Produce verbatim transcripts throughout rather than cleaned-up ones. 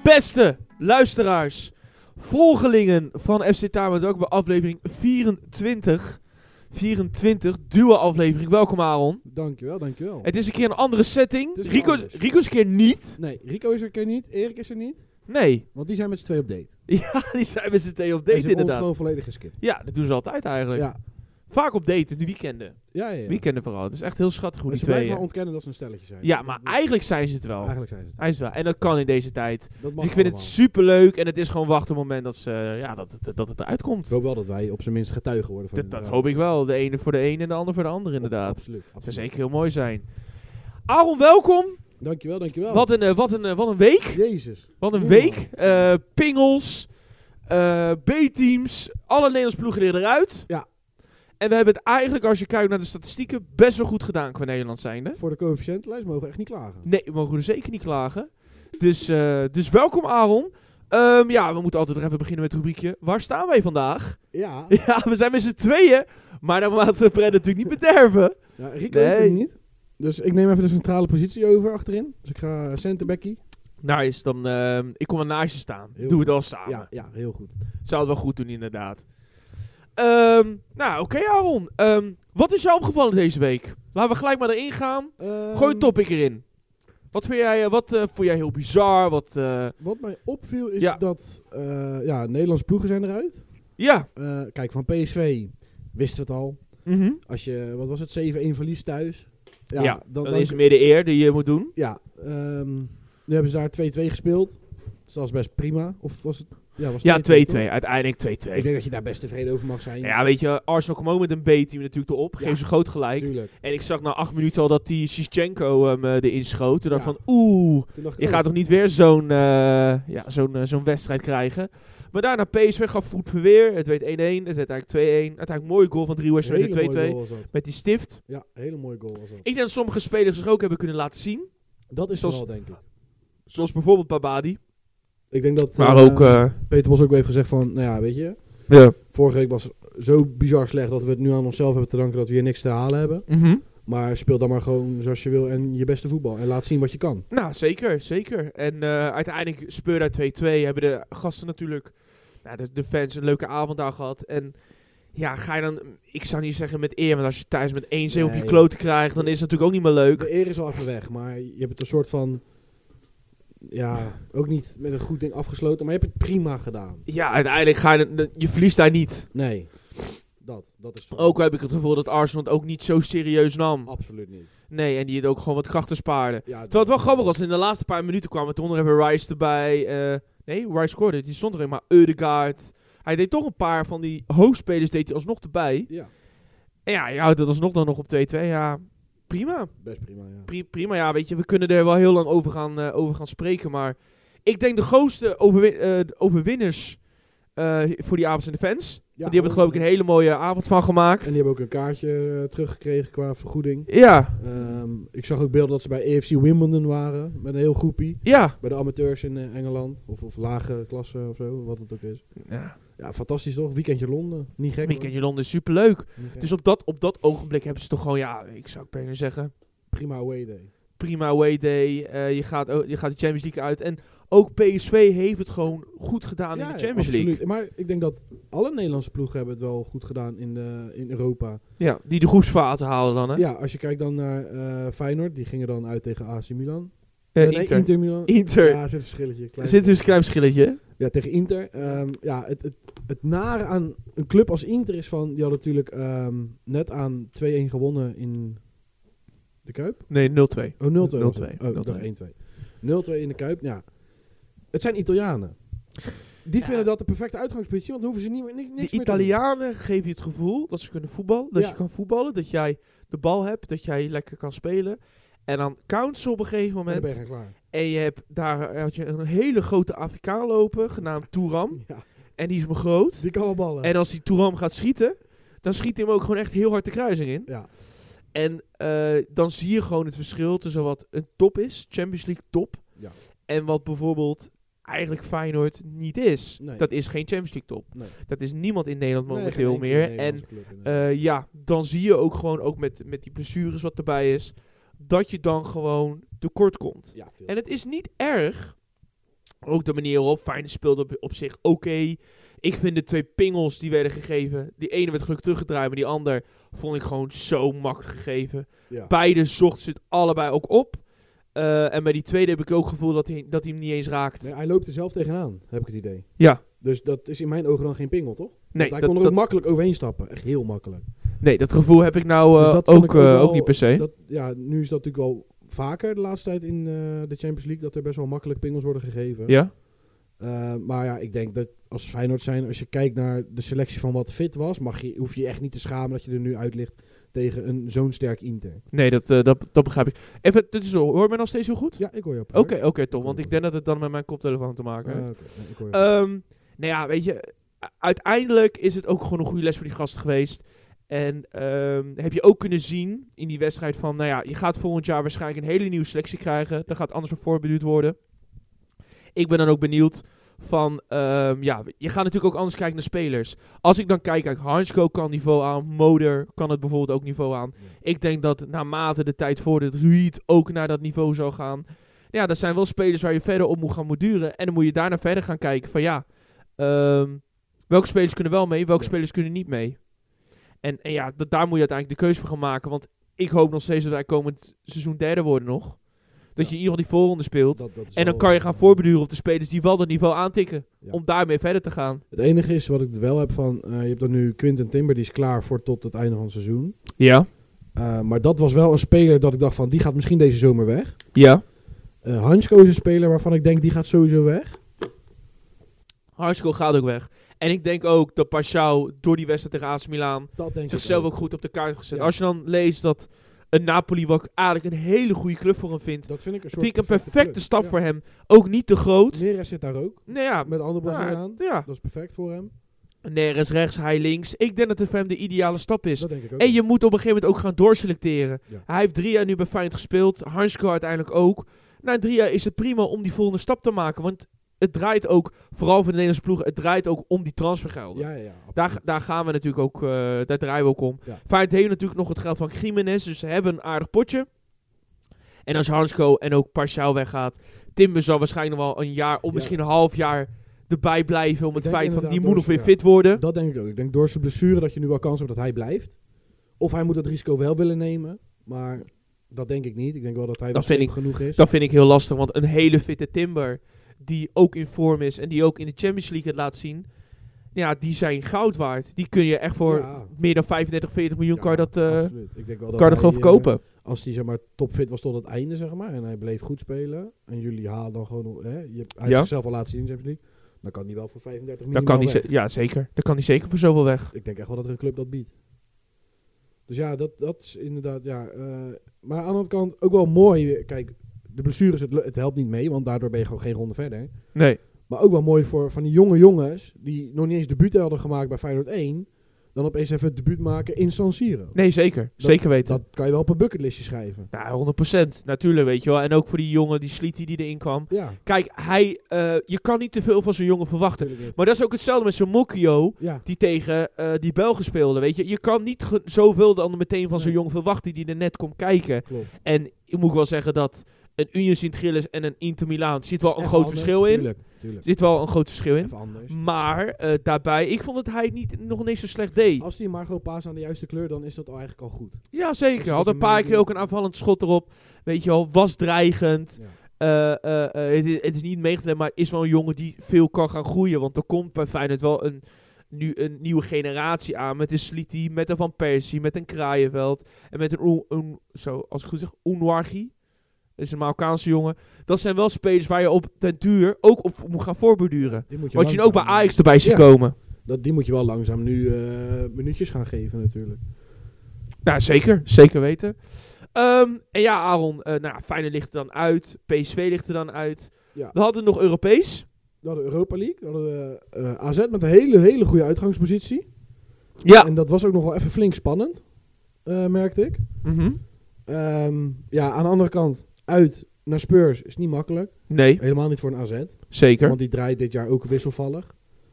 Beste luisteraars, volgelingen van F C Tama, ook bij aflevering vierentwintig. vierentwintig, duo aflevering. Welkom Aaron. Dankjewel, dankjewel. Het is een keer een andere setting. Het is Rico, anders. Rico is een keer niet. Nee, Rico is er een keer niet, Erik is er niet. Nee. Want die zijn met z'n twee op date. Ja, die zijn met z'n tweeën op En date ze hebben ons inderdaad. gewoon volledig geskipt. Ja, dat doen ze altijd eigenlijk. Ja, Vaak op date, de weekenden. ja, ja. ja. Weekenden vooral. Het is echt heel schattig hoe Maar die ze blijven tweeën... maar ontkennen dat ze een stelletje zijn. Ja, maar Dat- eigenlijk zijn ze het wel. Eigenlijk zijn ze het. Hij is wel. En dat kan in deze tijd. Dat mag Dus ik vind het allemaal. super leuk en het is gewoon wachten op het moment dat, ze, ja, dat, het, dat het eruit komt. Ik hoop wel dat wij op zijn minst getuigen worden van Dat, dat ja, hoop ik wel. De ene voor de ene en de ander voor de ander inderdaad. Absoluut. Dat zou absoluut. zeker heel mooi zijn. Aaron, welkom. Dankjewel, dankjewel. Wat, een, eh, wat, een, eh, wat een week. Jezus. Wat een Ja. week. Eh, pingels. eh, B-teams. Alle Nederlandse ploegen liggen eruit. Ja. En we hebben het eigenlijk, als je kijkt naar de statistieken, best wel goed gedaan qua Nederland zijnde. Voor de coëfficiëntenlijst mogen we echt niet klagen. Nee, we mogen er zeker niet klagen. Dus, eh, dus welkom Aaron. Ehm, ja, we moeten altijd nog even beginnen met het rubriekje. Waar staan wij vandaag? Ja. Ja, we zijn met z'n tweeën. Maar dan laten we Fred natuurlijk niet bederven. ja Rico is er Nee. niet. Dus ik neem even de centrale positie over achterin. Dus ik ga centerbackie. Nice, dan ehm, ik kom er naast je staan. Heel Doe goed. het al samen. Ja, ja, heel goed. Zou het wel goed doen, inderdaad. Ehm, nou, oké Aaron. Ehm, wat is jou opgevallen deze week? Laten we gelijk maar erin gaan. Ehm, Gooi een topic erin. Wat vind jij, eh, wat, eh, vond jij heel bizar? Wat, eh, Wat mij opviel is Ja. dat uh, ja, Nederlandse ploegen zijn eruit. ja. Uh, kijk, van P S V wisten we het al. Mhm. Als je, wat was het, zeven-een verliest thuis. Ja, Ja, dan, dan, is het meer de eer die je moet doen. Ja, um, nu hebben ze daar twee-twee gespeeld. Dus dat is best prima. Of was het? Ja, was Ja, twee-twee. toch? Uiteindelijk Ik twee-twee. denk dat je daar best tevreden over mag zijn. Ja, weet je, Arsenal kwam ook met een B-team natuurlijk erop. Ja. Geef ze groot gelijk. Tuurlijk. En ik zag na acht minuten al dat die Shevchenko hem eh, erin schoot. Toen dacht ik Ja. van, oeh, Toen dacht ik, je oh, gaat toch niet weer zo'n eh, ja, zo'n eh, zo'n wedstrijd krijgen. Maar daarna P S V gaf goed verweer. Het werd één-één, het werd eigenlijk twee-één. Uiteindelijk een mooie goal van Drie een West, werd hele het mooie twee-twee. goal was dat. Met die stift. Ja, een hele mooie goal was dat. Ik denk dat sommige spelers zich ook hebben kunnen laten zien. Dat is Zoals- vooral, denk ik. Zoals bijvoorbeeld Babadi. Ik denk dat Maar uh, ook... eh, Peter Bos ook weer heeft gezegd van, nou ja, weet je... ja. Vorige week was zo bizar slecht dat we het nu aan onszelf hebben te danken dat we hier niks te halen hebben. Mhm. Maar speel dan maar gewoon zoals je wil en je beste voetbal. En laat zien wat je kan. Nou, zeker, zeker. En eh, uiteindelijk speurde uit twee-twee. Hebben de gasten natuurlijk, nou, de, de fans, een leuke avond daar gehad. En ja, ga je dan, ik zou niet zeggen met eer, maar als je thuis met één zee op je Nee. kloten krijgt, dan is het natuurlijk ook niet meer leuk. De eer is al even weg, maar je hebt het een soort van... Ja, ook niet met een goed ding afgesloten, maar je hebt het prima gedaan. Ja, uiteindelijk ga je, de- je verliest daar niet. Nee, dat, dat is... het Ook heb ik het gevoel dat Arsenal het ook niet zo serieus nam. Absoluut niet. Nee, en die het ook gewoon wat krachten spaarden. Ja, Terwijl het wel grappig was, in de laatste paar minuten kwam er toen nog even Rice erbij. eh, nee, Rice scoorde, die stond erin, maar Ødegaard. Hij deed toch een paar van die hoofdspelers deed hij alsnog erbij. Ja, En ja, je houdt het alsnog dan nog op twee-twee. Ja, prima. best prima, ja. Pri- prima, ja, weet je, we kunnen er wel heel lang over gaan, eh, over gaan spreken. Maar ik denk de grootste overwin- eh, overwinners eh, voor die avond zijn de fans. Ja, Want die hebben er geloof ik een hele mooie avond van gemaakt. En die hebben ook een kaartje uh, teruggekregen qua vergoeding. Ja, Um, ik zag ook beelden dat ze bij A F C Wimbledon waren. Met een heel groepie. ja. Bij de amateurs in uh, Engeland. Of, of lage klasse of zo, wat het ook is. ja. Ja, fantastisch toch? Weekendje Londen. Niet gek. Weekendje Londen is superleuk. hoor. Niet gek. Dus op dat, op dat ogenblik hebben ze toch gewoon, ja, ik zou bijna zeggen, Prima away day. prima away day. Eh, je, gaat, o- je gaat de Champions League uit. En ook P S V heeft het gewoon goed gedaan in de Champions absoluut. League. Maar ik denk dat alle Nederlandse ploegen hebben het wel goed gedaan in, de, in Europa. Ja, die de groepsfase halen dan, hè? Ja, als je kijkt dan naar uh, Feyenoord. Die gingen dan uit tegen A C Milan. Eh, Uh, nee, Inter. Inter Milan. Inter. Ja, er zit een verschilletje. Er Klein. zit dus een klein verschilletje. Ja, tegen Inter. Um, ja, het, het, het nare aan een club als Inter is van... Die hadden natuurlijk um, net aan twee-één gewonnen in de Kuip. Nee, nul twee. Oh, nul twee. nul was het. twee. Oh, ik dacht één-twee. nul-twee in de Kuip, ja. Het zijn Italianen. Die Ja. vinden dat de perfecte uitgangspositie, want dan hoeven ze niet, niks, niks De meer te doen. Italianen geven je het gevoel dat ze kunnen voetballen. Dat Ja. je kan voetballen. Dat jij de bal hebt. Dat jij lekker kan spelen. En dan count ze op een gegeven En dan moment. ben je gewoon klaar. En je hebt daar had je een hele grote Afrikaan lopen. Genaamd Touram. Ja, En die is me groot. die kan wel ballen. En als die Touram gaat schieten. Dan schiet hij hem ook gewoon echt heel hard de kruising in. ja. En eh, dan zie je gewoon het verschil tussen wat een top is. Champions League top. Ja. En wat bijvoorbeeld eigenlijk Feyenoord niet is. Nee. Dat is geen Champions League top. Nee. Dat is niemand in Nederland Nee, momenteel geen enkele meer. En Nederlandse club inderdaad. eh, ja, dan zie je ook gewoon, ook met, met die blessures wat erbij is, dat je dan gewoon tekort komt. ja, veel. En het is niet erg Ook de manier waarop Feyenoord speelde op, op zich oké. Okay. Ik vind de twee pingels die werden gegeven. Die ene werd gelukkig teruggedraaid, maar die ander vond ik gewoon zo makkelijk gegeven. Ja. Beide zochten ze het allebei ook op. Uh, en bij die tweede heb ik ook het gevoel dat hij, dat hij hem niet eens raakt. Nee, hij loopt er zelf tegenaan, heb ik het idee. Ja. Dus dat is in mijn ogen dan geen pingel, toch? Nee. hij dat, kon er dat, ook makkelijk overheen stappen. Echt heel makkelijk. Nee, dat gevoel heb ik nou uh, dus ook, ook, uh, wel, ook niet per se. Dat, ja, nu is dat natuurlijk wel vaker de laatste tijd in uh, de Champions League, dat er best wel makkelijk pingels worden gegeven. Ja. Uh, maar ja, ik denk dat als Feyenoord zijn, als je kijkt naar de selectie van wat fit was, mag je, hoef je echt niet te schamen dat je er nu uit ligt tegen een zo'n sterk Inter. Nee, dat, uh, dat, dat begrijp ik. Even, dit is, hoor je mij nog steeds heel goed? Ja, ik hoor je op. Oké, oké, okay, top. Want ik denk dat het dan met mijn koptelefoon te maken heeft. Uh, okay. nee, ik hoor je um, nou ja, weet je, uiteindelijk is het ook gewoon een goede les voor die gasten geweest. En um, heb je ook kunnen zien in die wedstrijd van, nou ja, je gaat volgend jaar waarschijnlijk een hele nieuwe selectie krijgen. Daar gaat anders van voorbeduurd worden. Ik ben dan ook benieuwd van, um, ja, je gaat natuurlijk ook anders kijken naar spelers. Als ik dan kijk, kijk, Hansko kan niveau aan, Moder kan het bijvoorbeeld ook niveau aan. Ja. Ik denk dat naarmate de tijd vordert, Ruud ook naar dat niveau zou gaan. Ja, dat zijn wel spelers waar je verder op moet gaan borduren. En dan moet je daarna verder gaan kijken van, ja, um, welke spelers kunnen wel mee, welke ja. spelers kunnen niet mee. En, en ja, dat, daar moet je uiteindelijk de keuze voor gaan maken. Want ik hoop nog steeds dat wij komend seizoen derde worden nog. Dat je in ieder geval die voorronde speelt. Dat, dat en dan kan je gaan voorbeduren op de spelers die wel dat niveau aantikken. Ja. Om daarmee verder te gaan. Het enige is wat ik wel heb van... Uh, je hebt dan nu Quinten Timber, die is klaar voor tot het einde van het seizoen. Ja. Uh, maar dat was wel een speler dat ik dacht van... Die gaat misschien deze zomer weg. Ja. Uh, Hansko is een speler waarvan ik denk die gaat sowieso weg. Hansko gaat ook weg. En ik denk ook dat Paschal door die wedstrijd tegen A C Milan... zichzelf ook. ook goed op de kaart heeft gezet. Ja. Als je dan leest dat... Een Napoli, wat ik eigenlijk een hele goede club voor hem vind. Dat vind ik een, soort vind ik een perfecte club. stap ja. voor hem. Ook niet te groot. Neres zit daar ook. Nou ja, met andere Braziliaan. Ja, ja. Dat is perfect voor hem. Neres rechts, hij links. Ik denk dat het voor hem de ideale stap is. Dat denk ik ook. En je moet op een gegeven moment ook gaan doorselecteren. Ja. Hij heeft drie jaar nu bij Feyenoord gespeeld. Hansko uiteindelijk ook. Na drie jaar is het prima om die volgende stap te maken. Want het draait ook, vooral voor de Nederlandse ploeg, het draait ook om die transfergelden. Ja, ja, ja, daar, daar gaan we natuurlijk ook, uh, daar draaien we ook om. Ja. Feyenoord heeft natuurlijk nog het geld van Gimenez, dus ze hebben een aardig potje. En als Hansko en ook Paschal weggaat, Timber zal waarschijnlijk nog wel een jaar, of ja. misschien een half jaar erbij blijven om ik het feit van die moet nog weer ja. fit worden. Dat denk ik ook. Ik denk door zijn blessure dat je nu wel kans hebt dat hij blijft. Of hij moet dat risico wel willen nemen, maar dat denk ik niet. Ik denk wel dat hij dat wel genoeg is. Dat vind ik heel lastig, want een hele fitte Timber... die ook in vorm is en die ook in de Champions League het laat zien. Ja, die zijn goud waard. Die kun je echt voor ja. meer dan vijfendertig, veertig miljoen ja, kan je dat, uh, ik denk wel dat kan je dat gewoon verkopen. Uh, als hij zeg maar topfit was tot het einde, zeg maar, en hij bleef goed spelen, en jullie halen dan gewoon, hè, je, hij ja. heeft zichzelf al laten zien in de Champions League, dan kan hij wel voor vijfendertig miljoen kan weg. Ze- ja, zeker. Dan kan hij zeker voor zoveel weg. Ik denk echt wel dat er een club dat biedt. Dus ja, dat, dat is inderdaad, ja. Uh, maar aan de andere kant ook wel mooi, kijk, de blessures, het, het helpt niet mee, want daardoor ben je gewoon geen ronde verder. Nee. Maar ook wel mooi voor van die jonge jongens, die nog niet eens debuut hadden gemaakt bij Feyenoord één, dan opeens even het debuut maken in San Siro. Nee, zeker. Dat, zeker weten. Dat kan je wel op een bucketlistje schrijven. Ja, honderd procent. Natuurlijk, weet je wel. En ook voor die jongen, die Sliti die erin kwam. Ja. Kijk, hij, uh, je kan niet te veel van zo'n jongen verwachten. Maar dat is ook hetzelfde met zo'n Mokio, ja. die tegen uh, die Belgen speelde, weet je. Je kan niet ge- zoveel dan meteen van zo'n nee. jongen verwachten die er net komt kijken. Klopt. En ik moet wel zeggen dat een Union Sint-Gilles en een Inter Milaan zit wel een groot anders. verschil in. Tuurlijk, tuurlijk. Zit wel een groot verschil in. Even anders. Maar uh, daarbij, ik vond dat hij het niet, nog niet zo slecht deed. Als hij maar gewoon paast aan de juiste kleur, dan is dat al eigenlijk al goed. Ja, zeker. Had een paar keer ook een aanvallend schot erop. Weet je wel, was dreigend. Ja. Uh, uh, uh, het, is, het is niet meegedaan, maar is wel een jongen die veel kan gaan groeien. Want er komt bij Feyenoord wel een, nu een nieuwe generatie aan. Met een Sliti, met een Van Persie, met een Kraaienveld. En met een, un, un, zo, als ik goed zeg, Unwargi. Dat is een Marokkaanse jongen. Dat zijn wel spelers waar je op den duur ook op moet gaan voorborduren. Wat je, je ook bij Ajax erbij ziet ja, komen. Dat, die moet je wel langzaam nu uh, minuutjes gaan geven natuurlijk. Nou, zeker. Zeker weten. Um, en ja, Aaron. Uh, nou, Feyenoord ligt er dan uit. P S V ligt er dan uit. Ja. We hadden nog Europees. We hadden Europa League. We hadden uh, A Z met een hele, hele goede uitgangspositie. Ja. En dat was ook nog wel even flink spannend. Uh, merkte ik. Mm-hmm. Um, ja, aan de andere kant. Uit naar Spurs is niet makkelijk. Nee. Helemaal niet voor een A Z. Zeker. Want die draait dit jaar ook wisselvallig.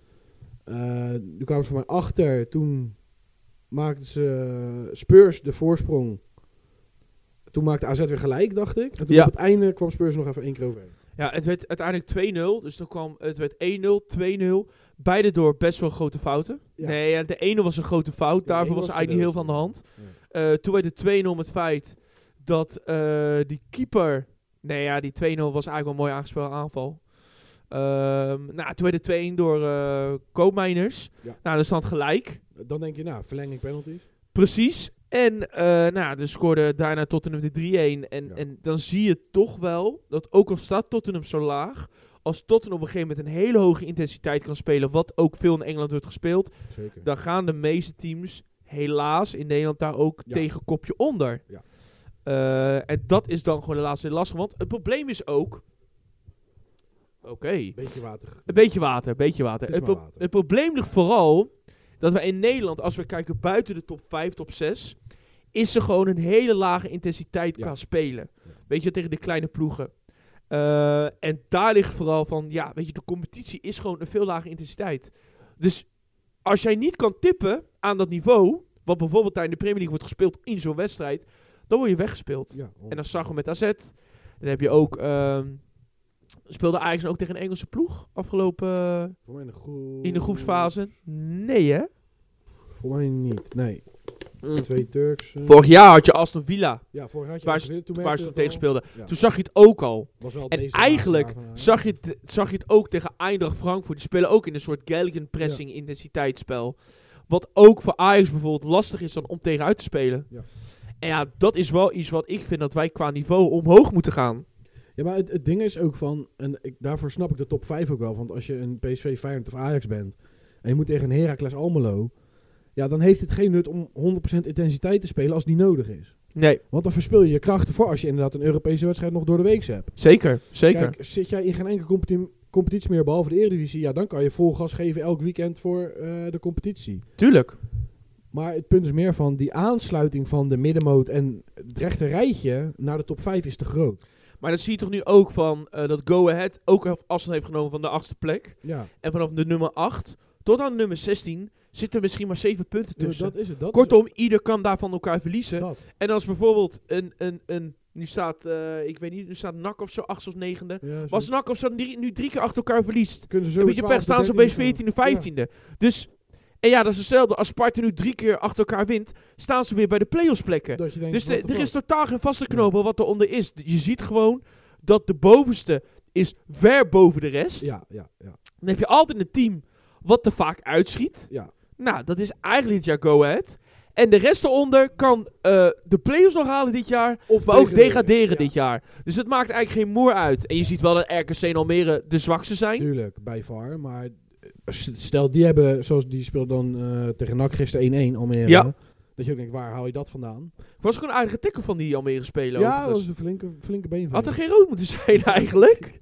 Uh, nu kwamen ze voor mij achter. Toen maakten ze uh, Spurs de voorsprong. Toen maakte A Z weer gelijk, dacht ik. En toen ja. op het einde kwam Spurs nog even één keer over. Ja, het werd uiteindelijk twee nul. Dus dan kwam, het werd één nul, twee nul. Beide door best wel grote fouten. Ja. Nee, ja, de ene was een grote fout. Ja, Daarvoor was er eigenlijk niet heel veel aan de hand. Ja. Uh, toen werd het twee nul met het feit dat uh, die keeper... Nee, ja, die twee nul was eigenlijk wel een mooi aangespeelde aanval. Um, nou, toen werd het twee één door uh, Koopmeiners. Ja. Nou, dat stond gelijk. Dan denk je, nou, verlenging penalties. Precies. En uh, nou, dus scoorde daarna Tottenham de drie één. En, Ja. en dan zie je toch wel dat ook al staat Tottenham zo laag... Als Tottenham op een gegeven moment een hele hoge intensiteit kan spelen... wat ook veel in Engeland wordt gespeeld... Zeker. dan gaan de meeste teams helaas in Nederland daar ook Ja. tegen kopje onder. Ja. Uh, en dat is dan gewoon helaas heel lastig. Want het probleem is ook... Oké. Okay. Beetje water. Een beetje water, een beetje water. Het, Het, pro- pro- water. het probleem ligt vooral dat we in Nederland, als we kijken buiten de top vijf, top zes, is er gewoon een hele lage intensiteit Ja. qua spelen. Ja. Weet je, tegen de kleine ploegen. Uh, en daar ligt vooral van, ja, weet je, de competitie is gewoon een veel lage intensiteit. Dus als jij niet kan tippen aan dat niveau, wat bijvoorbeeld daar in de Premier League wordt gespeeld in zo'n wedstrijd, dan word je weggespeeld. Ja, En dan zag je met A Z. Dan heb je ook... Um, speelde Ajax ook tegen een Engelse ploeg afgelopen... Uh, Voor mij in de, groep... in de groepsfase? Nee, hè? Voor mij niet, nee. Mm. Twee Turks. Uh... Vorig jaar had je Aston Villa, Ja, vorig jaar had je waar, Aston Villa, toen waar merkte ze je tegen het al. speelden. Ja. Toen zag je het ook al. Was wel het En meeste eigenlijk laatste jaar van zag je, het, zag je het ook tegen Eindracht Frankfurt. Die spelen ook in een soort Gallican pressing Ja. intensiteitsspel. Wat ook voor Ajax bijvoorbeeld lastig is dan om tegenuit te spelen. Ja. En ja, dat is wel iets wat ik vind dat wij qua niveau omhoog moeten gaan. Ja, maar het, het ding is ook van, en ik, daarvoor snap ik de top vijf ook wel, want als je een P S V, Feyenoord of Ajax bent en je moet tegen een Heracles Almelo, ja, dan heeft het geen nut om honderd procent intensiteit te spelen als die nodig is. Nee, Want dan verspil je je krachten voor als je inderdaad een Europese wedstrijd nog door de week hebt. zeker, zeker. Kijk, zit jij in geen enkele competi- competitie meer behalve de Eredivisie, ja, dan kan je vol gas geven elk weekend voor uh, de competitie. Tuurlijk. Maar het punt is meer van die aansluiting van de middenmoot en het rechte rijtje naar de top vijf is te groot. Maar dat zie je toch nu ook van uh, dat Go Ahead ook afstand heeft genomen van de achtste plek. Ja, En vanaf de nummer acht tot aan de nummer zestien zitten misschien maar zeven punten dus tussen. dat is het. Dat Kortom, ieder kan daar van elkaar verliezen. is dat. En als bijvoorbeeld een, een, een nu staat, uh, ik weet niet, nu staat N A C of zo, achtste of negende. Ja, zo. Als N A C of zo drie, nu drie keer achter elkaar verliest, Kunnen ze dan zo moet je pech staan ze opeens veertiende, vijftiende. Dus, en ja, dat is hetzelfde. Als Sparta nu drie keer achter elkaar wint, staan ze weer bij de play-offs plekken. Dat je denkt, Dus what de, the er is fuck? totaal geen vaste knopen wat eronder is. Je ziet gewoon dat de bovenste is ver boven de rest. Ja, ja, ja. Dan heb je altijd een team wat er vaak uitschiet. ja. Nou, dat is eigenlijk dit jaar Go Ahead. En de rest eronder kan uh, de play-offs nog halen dit jaar, Of maar ook degraderen ja. dit jaar. Dus het maakt eigenlijk geen moer uit. En je ziet wel dat R K C en Almere de zwakste zijn. Tuurlijk, bij V A R. Maar stel, die hebben, zoals die speelde dan uh, tegen N A C gisteren één-één Almere. Ja. Dat je ook denkt, waar haal je dat vandaan? Was ook een aardige tikker van die Almere speler. Ja, dat overigens. was een flinke, flinke been van Had er hem. geen rood moeten zijn eigenlijk.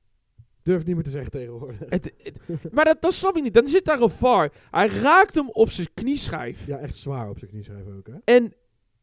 Durf niet meer te zeggen tegenwoordig. het, het, maar dat, dat snap ik niet. Dan zit daar een V A R. Hij raakt hem op zijn knieschijf. Ja, echt zwaar op zijn knie schrijven ook, hè? En...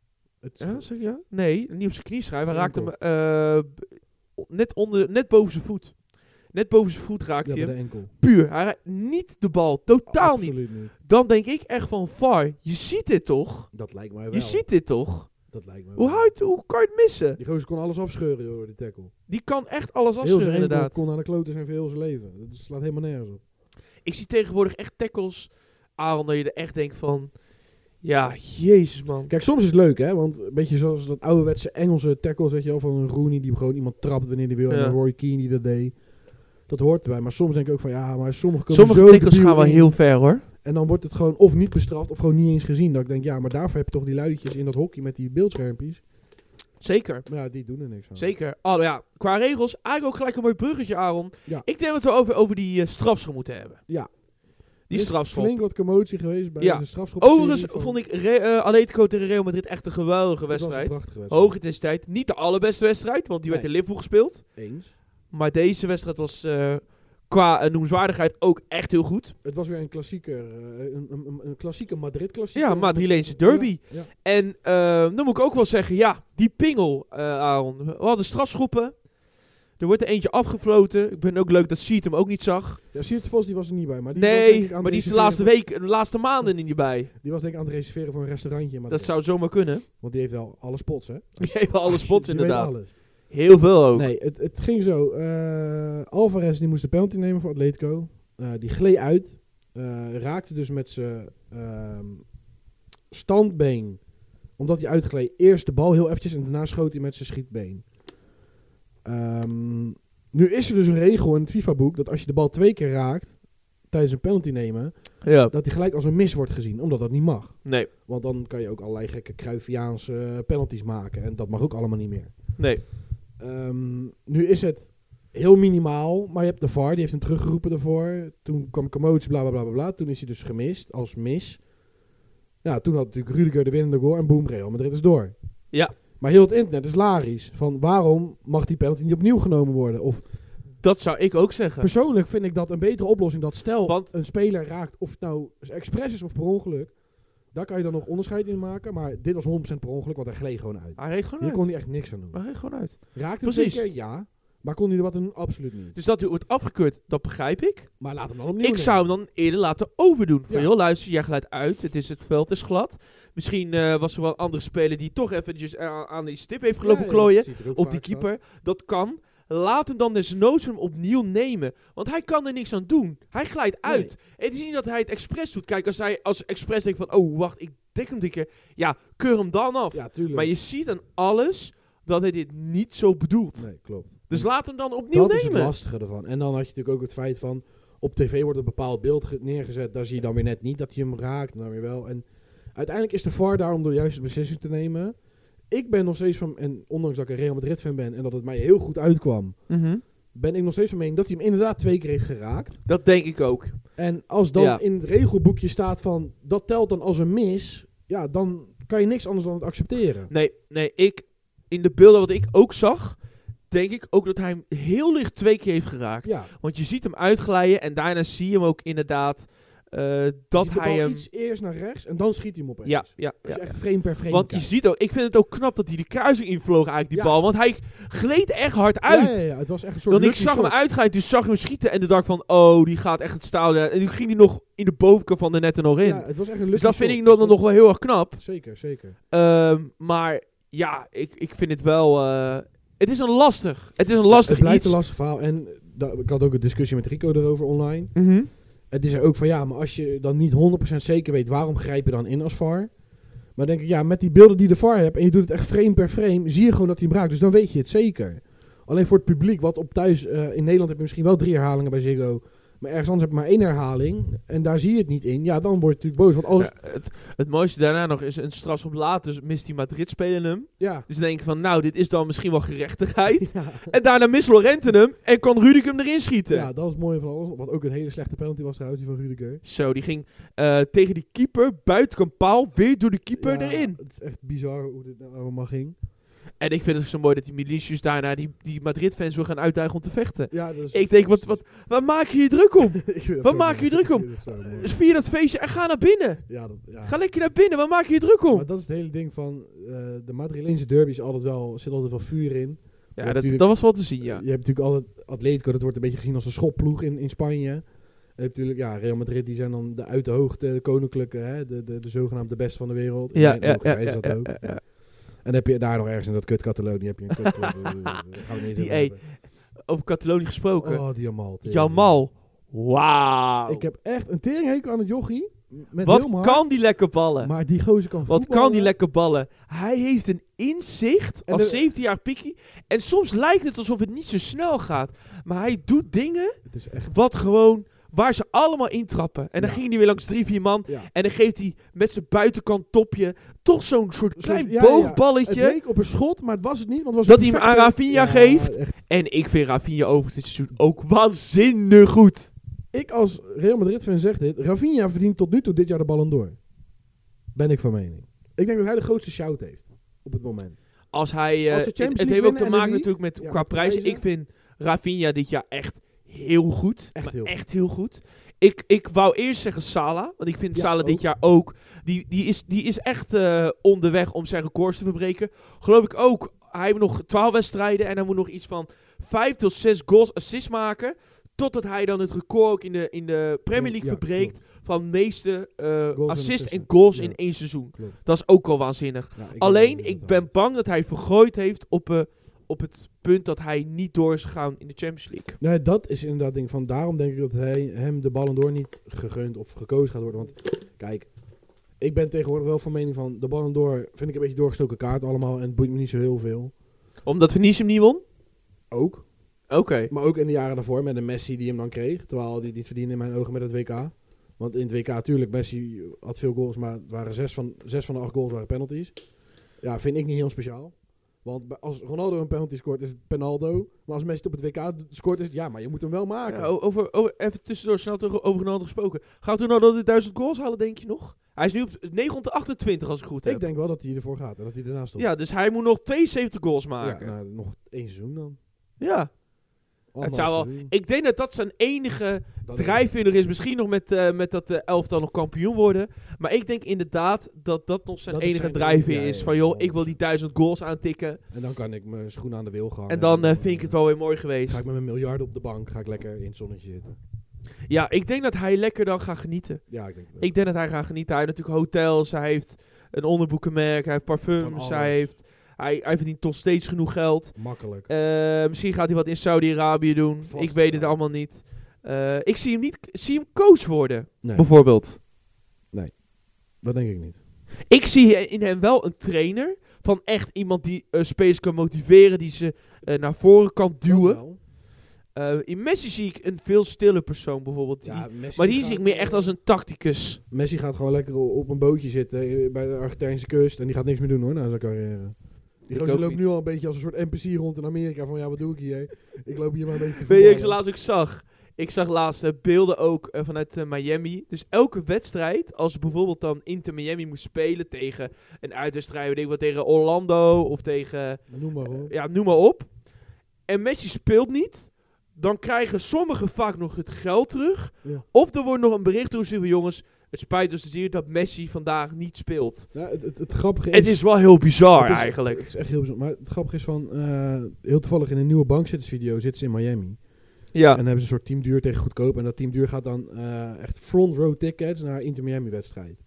Het Ja, zeg je ja? Nee, niet op zijn knieschijf. Hij Zijn raakt hem uh, b- net, onder, net boven zijn voet. Net boven zijn voet raakt ja, hij bij hem. de enkel. Puur. Hij raakt niet de bal. Totaal niet. Absoluut niet. Dan denk ik echt van V A R. Je ziet dit toch? Dat lijkt mij wel. Je ziet dit toch? Dat lijkt mij Hoe, wel. houdt, hoe kan je het missen? Die gozer kon alles afscheuren door die tackle. Die kan echt alles Heel afscheuren zijn enkel inderdaad. kon aan de kloten zijn voor heel zijn leven. Dat slaat helemaal nergens op. Ik zie tegenwoordig echt tackles, Aaron, dat je er echt denkt van... Ja, jezus man. Kijk, soms is het leuk, hè? Want een beetje zoals dat ouderwetse Engelse tackles, weet je wel, van een Rooney die gewoon iemand trapt wanneer hij wil. Ja. En een Roy Keane die dat deed. Dat hoort erbij. Maar soms denk ik ook van, ja, maar sommige komen Sommige zo tackles debiel gaan wel in. heel ver hoor. En dan wordt het gewoon of niet bestraft of gewoon niet eens gezien. Dat ik denk, ja, maar daarvoor heb je toch die luidjes in dat hockey met die beeldschermpjes. Zeker. Maar ja, die doen er niks aan. Zeker. Oh ja, qua regels, eigenlijk ook gelijk een mooi bruggetje, Aaron. Ja. Ik denk dat we over, over die uh, strafschop moeten hebben. Ja. Die Er is strafschop. flink wat commotie geweest bij Ja. de strafschop. Overigens vond ik Re- uh, Atletico tegen Real Madrid echt een geweldige wedstrijd. wedstrijd. Hoge intensiteit. Niet de allerbeste wedstrijd, want die werd Nee. in Liverpool gespeeld. Eens. Maar deze wedstrijd was uh, qua uh, noemenswaardigheid ook echt heel goed. Het was weer een klassieker, uh, een, een, een klassieke Madrid-klassieker. Ja, Madrileense derby. Ja, ja. En uh, dan moet ik ook wel zeggen, ja, die pingel, uh, Aaron. We hadden strafschoppen. Er wordt er eentje afgefloten. Ik ben ook leuk dat Siet hem ook niet zag. Ja, Siert Vos die was er niet bij. Maar die was, denk Nee, ik, aan maar die het is de laatste reserveren week, de laatste maanden niet bij. voor- Die was denk ik aan het reserveren voor een restaurantje. Maar Dat zou zomaar kunnen. Want die heeft wel alle spots, hè? Die heeft wel alle spots Die weet inderdaad. alles. Heel veel ook. Nee, het, het ging zo. Uh, Alvarez die moest de penalty nemen voor Atletico. Uh, die gleed uit. Uh, raakte dus met zijn uh, standbeen, omdat hij uitgleed, eerst de bal heel eventjes en daarna schoot hij met zijn schietbeen. Um, nu is er dus een regel in het FIFA-boek dat als je de bal twee keer raakt tijdens een penalty nemen, ja. dat die gelijk als een mis wordt gezien, omdat dat niet mag. Nee. Want dan kan je ook allerlei gekke Cruyffiaanse penalties maken en dat mag ook allemaal niet meer. Nee. Um, nu is het heel minimaal, maar je hebt de V A R, die heeft hem teruggeroepen daarvoor. Toen kwam commotie, bla bla bla bla bla. Toen is hij dus gemist als mis. Nou, toen had natuurlijk Rudiger de winnende goal en boom, Real Madrid is door. Ja. Maar heel het internet is hilarisch. Van waarom mag die penalty niet opnieuw genomen worden? Of dat zou ik ook zeggen. Persoonlijk vind ik dat een betere oplossing. Dat stel Want een speler raakt, of het nou expres is of per ongeluk, daar kan je dan nog onderscheid in maken. Maar dit was honderd procent per ongeluk, want hij gleed gewoon uit. Hij reed gewoon Hier uit. kon hij echt niks aan doen. Hij reed gewoon uit. Raakte hem Precies. zeker? Ja. Maar kon hij er wat aan doen? Absoluut niet. Dus dat hij wordt afgekeurd, dat begrijp ik. Maar laat hem dan opnieuw Ik nemen. zou hem dan eerder laten overdoen. Van Ja. joh, luister, jij glijdt uit. Het, is, het veld is glad. Misschien uh, was er wel een andere speler die toch eventjes aan, aan die stip heeft gelopen Ja, ja, klooien. dat ziet er ook Of die vaak keeper. Dat kan. Laat hem dan desnoods hem opnieuw nemen. Want hij kan er niks aan doen. Hij glijdt Nee. uit. Het is niet dat hij het expres doet. Kijk, als hij als expres denkt van, oh wacht, ik dek hem dikke. Ja, keur hem dan af. Ja, tuurlijk. Maar je ziet aan alles dat hij dit niet zo bedoelt. Nee, klopt. Dus laat hem dan opnieuw dat is nemen. het lastige ervan. En dan had je natuurlijk ook het feit van, op tv wordt een bepaald beeld ge- neergezet. Daar zie je dan weer net niet dat hij hem raakt. En dan weer wel. En uiteindelijk is de V A R daar om de juiste beslissing te nemen. Ik ben nog steeds van, en ondanks dat ik een Real Madrid fan ben en dat het mij heel goed uitkwam, Mm-hmm. ben ik nog steeds van mening dat hij hem inderdaad twee keer heeft geraakt. Dat denk ik ook. En als dan Ja. in het regelboekje staat van, dat telt dan als een mis, ja, dan kan je niks anders dan het accepteren. Nee, nee, ik, in de beelden wat ik ook zag, denk ik ook dat hij hem heel licht twee keer heeft geraakt. Ja, Want je ziet hem uitglijden en daarna zie je hem ook inderdaad uh, dat ziet de hij bal hem... iets eerst naar rechts en dan schiet hij hem opeens. Ja, ja, Als ja. je echt frame per frame Want je kijkt. ziet ook, ik vind het ook knap dat hij de kruising invloog eigenlijk, die Ja. bal. Want hij gleed echt hard uit. Ja, ja, ja, het was echt een soort Want ik lucky zag hem shot. uitglijden, toen zag ik hem schieten en toen dacht ik van, oh, die gaat echt het staal. En toen ging hij nog in de bovenkant van de net er nog in. Ja, het was echt een lucky dus dat vind shot. ik dan, dan nog wel heel erg knap. Zeker, zeker. Um, maar ja, ik, ik vind het wel... Uh, het is een lastig. Het is een lastig Het blijft iets. een lastig verhaal. En da- ik had ook een discussie met Rico erover online. Mm-hmm. Het is er ook van, ja, maar als je dan niet honderd procent zeker weet, waarom grijp je dan in als V A R? Maar denk ik, ja, met die beelden die de V A R hebt en je doet het echt frame per frame, zie je gewoon dat hij hem raakt. Dus dan weet je het zeker. Alleen voor het publiek, wat op thuis, uh, in Nederland heb je misschien wel drie herhalingen bij Ziggo, maar ergens anders heb je maar één herhaling en daar zie je het niet in. Ja, dan word je natuurlijk boos. Want alles, Ja, het, het mooiste daarna nog is een strafschop later, dus mist die Madrid spelen hem. ja. Dus dan denk ik van, nou, dit is dan misschien wel gerechtigheid. Ja. En daarna mist Lorente hem en kan Rudiger hem erin schieten. Ja, dat is het mooie van alles. Wat ook een hele slechte penalty was trouwens, die van Rudiger. Zo, die ging uh, tegen die keeper, buitenkant paal, weer door de keeper Ja, erin. Het is echt bizar hoe dit nou allemaal ging. En ik vind het zo mooi dat die Milicius daarna die, die Madrid-fans wil gaan uitdagen om te vechten. Ja, dat is Ik denk, wat, wat, waar maak je je druk om? Ik vind dat Waar zo maak mooi. je je druk om? Ik vind dat zo mooi. Uh, Vier dat feestje en ga naar binnen. Ja, dat, ja. Ga lekker naar binnen, waar maak je je druk om? Maar dat is het hele ding van uh, de Madrileense derby is altijd wel, zit altijd wel vuur in. Ja, hebt dat, natuurlijk- dat was wel te zien, ja. Je hebt natuurlijk altijd Atletico, dat wordt een beetje gezien als een schopploeg in, in Spanje. En je hebt natuurlijk, ja, Real Madrid, die zijn dan de uit de hoogte, de koninklijke, hè, de, de, de zogenaamde beste van de wereld. In Ja, mijn ja, ogen ja, zijn ze ja, dat ja, ook. ja, ja. En dan heb je daar nog ergens in dat kut Catalonië, heb je een kut. Daar gaan we niet eens Die over E. hebben. Over Catalonië gesproken. Oh, die Jamal. tering. Jamal. Wauw. Ik heb echt een teringhekel aan het jochie. Met Wat heel mijn kan die lekker ballen? Maar die gozer kan Wat voetballen. kan die lekker ballen? Hij heeft een inzicht En als de- zeventien jaar pikkie. En soms lijkt het alsof het niet zo snel gaat. Maar hij doet dingen Het is echt... wat gewoon... Waar ze allemaal intrappen. En dan Ja. ging hij weer langs drie, vier man. Ja. En dan geeft hij met zijn buitenkant topje toch zo'n soort Zo'n- klein ja, boogballetje. Het leek op een schot, maar het was het niet. Want het was Dat een hij hem aan perfecte- Rafinha Ja, geeft. echt. En ik vind Rafinha overigens dit seizoen ook waanzinnig goed. Ik als Real Madrid fan zeg dit. Rafinha verdient tot nu toe dit jaar de Ballon d'Or. Ben ik van mening. Ik denk dat hij de grootste shout heeft. Op het moment. Als hij... eh, Als ze het, Champions het League heeft ook te winnen en de maken League, natuurlijk met ja, qua met prijzen. prijzen. Ik vind Rafinha dit jaar echt heel goed. Echt Maar heel echt heel goed. Ik, ik wou eerst zeggen Salah. Want ik vind Ja, Salah ook. dit jaar ook... Die, die, is, die is echt uh, onderweg om zijn records te verbreken. Geloof ik ook. Hij heeft nog twaalf wedstrijden. En hij moet nog iets van vijf tot zes goals assists maken. Totdat hij dan het record ook in de, in de Premier League Ja, verbreekt. klopt. Van meeste uh, en assists en assisten. goals Ja. in één seizoen. Klopt. Dat is ook al waanzinnig. Ja, ik Alleen, denk ik dat ben het bang dat hij vergooid heeft op, uh, op het punt dat hij niet door is gegaan in de Champions League. Nee, dat is inderdaad ding van. Daarom denk ik dat hij hem de Ballon d'Or niet gegund of gekozen gaat worden. Want kijk, ik ben tegenwoordig wel van mening van de Ballon d'Or vind ik een beetje doorgestoken kaart allemaal en het boeit me niet zo heel veel. Omdat Vinicius hem niet won? Ook. Oké. Okay. Maar ook in de jaren daarvoor met een Messi die hem dan kreeg. Terwijl die niet verdiende in mijn ogen met het W K. Want in het W K natuurlijk, Messi had veel goals, maar het waren zes van, zes van de acht goals waren penalties. Ja, vind ik niet heel speciaal. Want als Ronaldo een penalty scoort, is het penaldo. Maar als Messi het op het W K scoort, is het ja, maar je moet hem wel maken. Ja, over, over, even tussendoor, snel over Ronaldo gesproken. Gaat Ronaldo de duizend goals halen, denk je nog? Hij is nu op negenhonderdachtentwintig, als ik goed heb. Ik denk wel dat hij ervoor gaat en dat hij ernaast stond. Ja, dus hij moet nog tweeënzeventig goals maken. Ja, nou, nog één seizoen dan. Ja. Het zou wel, ik denk dat dat zijn enige dat drijfveer is. Misschien nog met, uh, met dat uh, elftal nog kampioen worden. Maar ik denk inderdaad dat dat nog zijn dat enige zijn drijfveer ja, is. ja, Van joh, ja, ik wil die duizend goals aantikken. En dan kan ik mijn schoenen aan de wil gaan. En dan uh, en, vind ik het wel weer mooi geweest. Ga ik met mijn miljarden op de bank, ga ik lekker in het zonnetje zitten. Ja, ik denk dat hij lekker dan gaat genieten. Ja, ik denk dat. Ik denk dat hij gaat genieten. Hij heeft natuurlijk hotels, hij heeft een onderboekenmerk, hij heeft parfums, hij heeft... Hij, hij verdient toch steeds genoeg geld. Makkelijk. Uh, misschien gaat hij wat in Saudi-Arabië doen. Vast, ik weet ja. het allemaal niet. Uh, ik zie hem niet zie hem coach worden, Nee. bijvoorbeeld. Nee, dat denk ik niet. Ik zie in hem wel een trainer. Van echt iemand die uh, spelers kan motiveren. Die ze uh, naar voren kan duwen. Uh, in Messi zie ik een veel stille persoon bijvoorbeeld. Ja, die, Messi maar die gaat, zie ik meer echt als een tacticus. Messi gaat gewoon lekker op een bootje zitten bij de Argentijnse kust. En die gaat niks meer doen hoor, na zijn carrière. Die gozer loopt nu al een beetje als een soort N P C rond in Amerika. Van ja, wat doe ik hier? Ik loop hier maar een beetje te Weet je, ik voetballen. laatst ook zag. Ik zag laatst uh, beelden ook uh, vanuit uh, Miami. Dus elke wedstrijd, als bijvoorbeeld dan Inter Miami moest spelen tegen een uitwedstrijd, weet ik wat, tegen Orlando of tegen... Noem maar hoor. Ja, noem maar op. En Messi speelt niet. Dan krijgen sommigen vaak nog het geld terug. Ja. Of er wordt nog een bericht doorgestuurd van jongens, het spijt ons te zien dat Messi vandaag niet speelt. Ja, het, het, het grappige is... Het is wel heel bizar het is, eigenlijk. Het is echt heel bizar. Maar het grappige is van... Uh, heel toevallig in een nieuwe bankzittersvideo zitten ze in Miami. Ja. En dan hebben ze een soort team duur tegen goedkoop. En dat team duur gaat dan uh, echt front row tickets naar Inter Miami wedstrijd.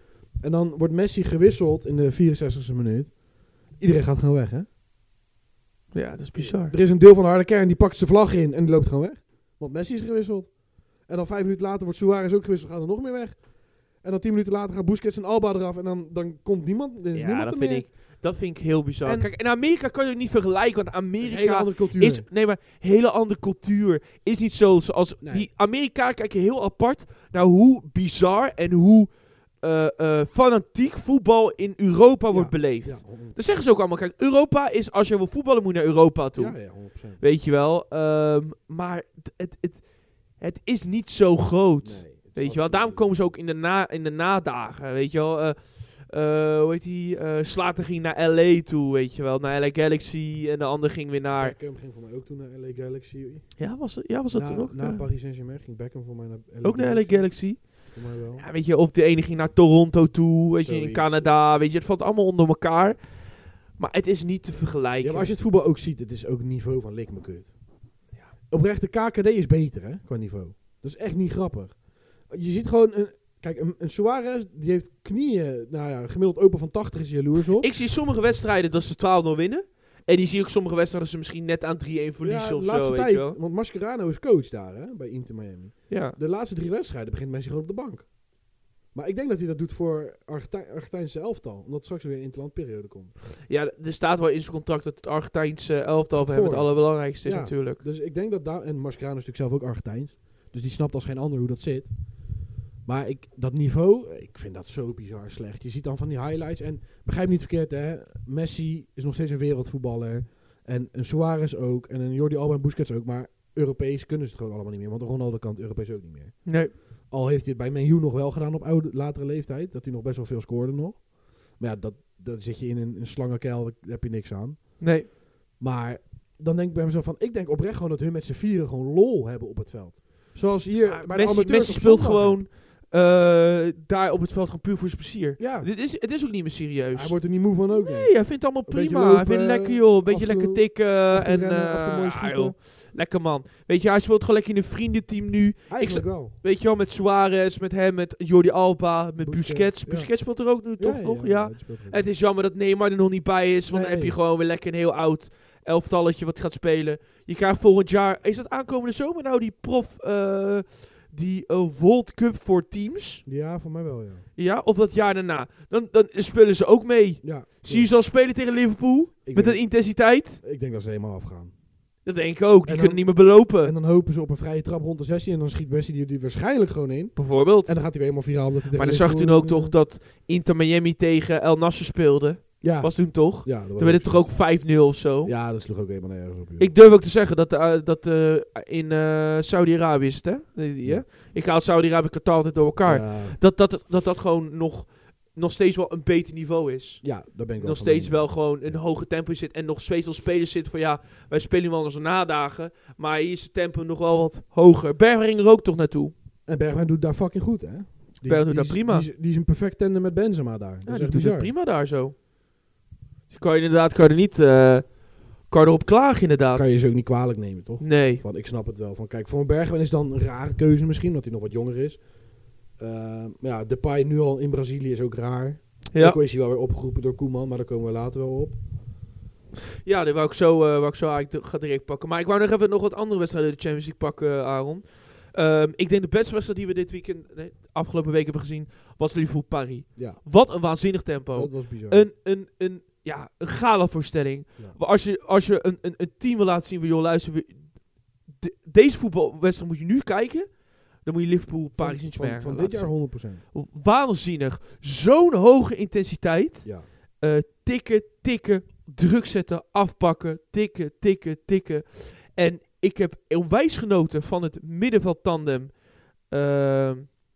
En dan wordt Messi gewisseld in de vierenzestigste minuut. Iedereen gaat gewoon weg, hè? Ja, dat is bizar. Er is een deel van de harde kern die pakt zijn vlag in en die loopt gewoon weg. Want Messi is gewisseld. En dan vijf minuten later wordt Suarez ook gewisseld, gaat er nog meer weg. En dan tien minuten later gaan Busquets en Alba eraf en dan, dan komt niemand. Er is ja, niemand dat er vind, meer. ik, dat vind ik heel bizar. En Kijk, in Amerika kan je het niet vergelijken, want Dat is een hele Amerika andere cultuur. is... Nee, maar hele andere cultuur is niet zo zoals... Nee. Die Amerika kijken heel apart naar hoe bizar en hoe uh, uh, fanatiek voetbal in Europa Ja, wordt beleefd. Ja, honderd Dat zeggen ze ook allemaal. Kijk, Europa is, als je wil voetballen, moet je naar Europa toe. Ja, ja, honderd procent. Weet je wel. Um, maar het, het, het, het is niet zo groot. Nee, het is weet je wel. absoluut Daarom niet. komen ze ook in de, na, in de nadagen. Weet je wel. Uh, uh, hoe heet die? Uh, Slater ging naar L A toe. Weet je wel. Naar L A Galaxy. En de ander ging weer naar... Beckham ging voor mij ook toen naar L A Galaxy. Ja, was, het, ja, was dat na, toen ook? Na Ja. Paris Saint-Germain ging Beckham voor mij naar L A Ook naar L A Galaxy. Voor mij wel. Ja, weet je, of de ene ging naar Toronto toe. Weet je, in Zoiets. Canada. Weet je, het valt allemaal onder elkaar. Maar het is niet te vergelijken. Ja, maar als je het voetbal ook ziet, het is ook niveau van lik me kut. Ja. Oprecht, de K K D is beter, hè, qua niveau. Dat is echt niet grappig. Je ziet gewoon, een, kijk, een, een Suarez, die heeft knieën, nou ja, gemiddeld open van tachtig is hij jaloers op. Ik zie sommige wedstrijden dat ze twaalf nul winnen. En die zie ik sommige wedstrijden dat ze misschien net aan drie-een verliezen ja, of de zo. laatste Weet tijd, je wel. want Mascherano is coach daar, hè, bij Inter Miami. Ja. De laatste drie wedstrijden begint Messi gewoon op de bank. Maar ik denk dat hij dat doet voor Argentijn, Argentijnse elftal, omdat straks weer een interlandperiode komt. ja, er staat wel in zijn contract dat het Argentijnse elftal Gaat voor hem het voor. allerbelangrijkste is Ja. natuurlijk. Dus ik denk dat daar, en Mascherano is natuurlijk zelf ook Argentijns, dus die snapt als geen ander hoe dat zit. Maar ik, dat niveau, ik vind dat zo bizar slecht. Je ziet dan van die highlights en begrijp me niet verkeerd, hè. Messi is nog steeds een wereldvoetballer. En een Suarez ook. En een Jordi Alba en Busquets ook. Maar Europees kunnen ze het gewoon allemaal niet meer. Want Ronaldo kan het Europees ook niet meer. Nee. Al heeft hij het bij Man U nog wel gedaan op oude, latere leeftijd. Dat hij nog best wel veel scoorde nog. Maar ja, dat, dat zit je in een, een slangenkuil. Daar heb je niks aan. Nee. Maar dan denk ik bij mezelf van... Ik denk oprecht gewoon dat hun met z'n vieren gewoon lol hebben op het veld. Zoals hier Maar bij de Messi, amateurs Messi op speelt zondag, hè. gewoon uh, daar op het veld gewoon puur voor zijn plezier. Ja, Dit is, het is ook niet meer serieus. hij wordt er niet moe van ook. Nee, hij vindt het allemaal Een beetje prima. lopen, hij vindt het lekker joh. Een beetje af en lekker toe- tikken. af en En, toe rennen, af en toe uh, mooi ah, schieten. joh. Lekker man. Weet je, hij speelt gewoon lekker in een vriendenteam nu. Eigenlijk wel. Weet je wel, met Suarez, met hem, met Jordi Alba, met Busquets, Busquets. ja. Busquets speelt er ook nu toch nog? Ja. die speelt er ook. Het is jammer dat Neymar er nog niet bij is, want Nee. dan heb je gewoon weer lekker een heel oud elftalletje wat gaat spelen. Je krijgt volgend jaar, is dat aankomende zomer nou die prof, uh, die uh, World Cup voor teams? Ja, voor mij wel, ja. Ja, of dat jaar daarna. Dan, dan spelen ze ook mee. Ja, zie je ze al spelen tegen Liverpool? Ik met denk, een intensiteit? Ik denk dat ze helemaal afgaan. Dat denk ik ook. Die dan, kunnen niet meer belopen. En dan hopen ze op een vrije trap rond de zestien en dan schiet Messi die, die waarschijnlijk gewoon in. Bijvoorbeeld. En dan gaat hij weer helemaal viraal. Omdat hij maar dan zag je toen ook toch dat Inter Miami tegen El Nassr speelde. Ja. Was toen toch? Ja, toen werd het toch ook vijf nul of zo? Ja, dat sloeg ook helemaal nergens op. Joh. Ik durf ook te zeggen dat, uh, dat uh, in uh, Saudi-Arabië is het, hè? Die, die, ja. Ik haal Saudi-Arabië en Qatar altijd door elkaar. Ja. Dat, dat, dat, dat dat gewoon nog, nog steeds wel een beter niveau is. Ja, daar ben ik wel Nog van steeds mee. wel gewoon een hoge tempo zit. En nog steeds wel spelers zitten van ja, wij spelen wel onze nadagen. Maar hier is het tempo nog wel wat hoger. Bergwijn ging er ook toch naartoe. En Bergwijn doet daar fucking goed, hè? Die, Bergwijn doet daar is, prima. Die is, die is een perfect tandem met Benzema daar. Dat Ja, is die echt doet bizar. het prima daar zo. Dus kan je inderdaad kan je er niet uh, kan je erop klagen inderdaad. Kan je ze ook niet kwalijk nemen, toch? Nee. Want ik snap het wel. Van, kijk, voor een Bergwijn is dan een rare keuze misschien, omdat hij nog wat jonger is. Uh, maar ja, Depay nu al in Brazilië is ook raar. Ja. Ook is hij wel weer opgeroepen door Koeman, maar daar komen we later wel op. Ja, die wou ik zo, uh, wou ik zo eigenlijk ga direct pakken. Maar ik wou nog even nog wat andere wedstrijden in de Champions League pakken, uh, Aaron. Um, ik denk de beste wedstrijd die we dit weekend, nee, afgelopen week hebben gezien, was Liverpool-Paris. Ja. Wat een waanzinnig tempo. Dat was bizar. Een, een, een, ja, een gala-voorstelling. Ja. Maar als je, als je een, een, een team wil laten zien van, joh, luister, we, de, deze voetbalwedstrijd moet je nu kijken. Dan moet je Liverpool-Paris van, iets van, merken. van dit jaar honderd procent. Waanzinnig. Zo'n hoge intensiteit. Ja. Uh, tikken, tikken, druk zetten, afpakken, tikken, tikken, tikken. En ik heb onwijs genoten van het middenveldtandem. Uh,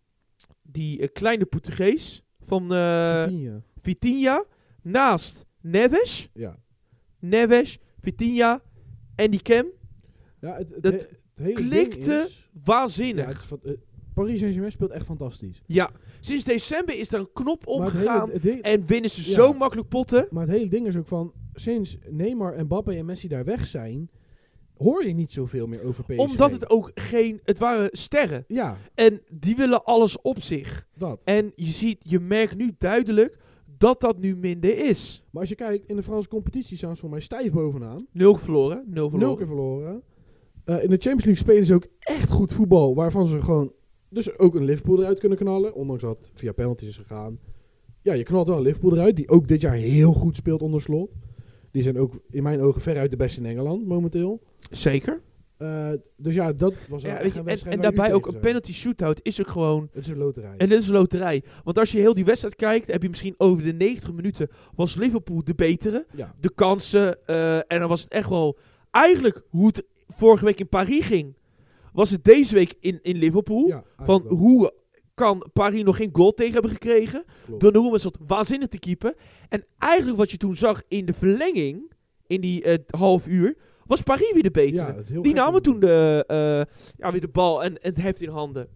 die uh, kleine Portugees van uh, Vitinha. Vitinha. Naast Neves. Ja. Neves, Vitinha en die Cam. Ja, het, het, dat he, het hele klikte is, waanzinnig. Ja, het is, uh, Paris Saint-Germain speelt echt fantastisch. Ja, sinds december is er een knop Maar het opgegaan hele- het hele- en winnen ze Ja. zo makkelijk potten. Maar het hele ding is ook van, sinds Neymar, Mbappé en Messi daar weg zijn, hoor je niet zoveel meer over P S G. Omdat het ook geen, het waren sterren. Ja, En die willen alles op zich. dat. En je ziet, je merkt nu duidelijk dat dat nu minder is. Maar als je kijkt, in de Franse competitie staan ze voor mij stijf bovenaan. Nul verloren, nul Nul verloren. keer verloren. Uh, in de Champions League spelen ze ook echt goed voetbal, waarvan ze gewoon dus ook een Liverpool eruit kunnen knallen. Ondanks dat het via penalties is gegaan. Ja, je knalt wel een Liverpool eruit, die ook dit jaar heel goed speelt onder Slot. Die zijn ook in mijn ogen veruit de beste in Engeland momenteel. Zeker. Uh, dus ja, dat was Ja, echt weet je, een en, wedstrijd en waar u daarbij ook tegen een zou. penalty shootout is ook gewoon... Het is een loterij. En dit is een loterij. Want als je heel die wedstrijd kijkt, heb je misschien over de negentig minuten was Liverpool de betere. Ja. De kansen. Uh, en dan was het echt wel... Eigenlijk hoe het vorige week in Paris ging, was het deze week in, in Liverpool. Ja, Van wel. hoe kan Paris nog geen goal tegen hebben gekregen. Klopt. Donnarumma zat waanzinnig te keepen. En eigenlijk wat je toen zag in de verlenging, in die uh, half uur, was Paris weer de betere. Ja, het is heel Die gek namen om- toen de, uh, ja, weer de bal en, en het heft in handen.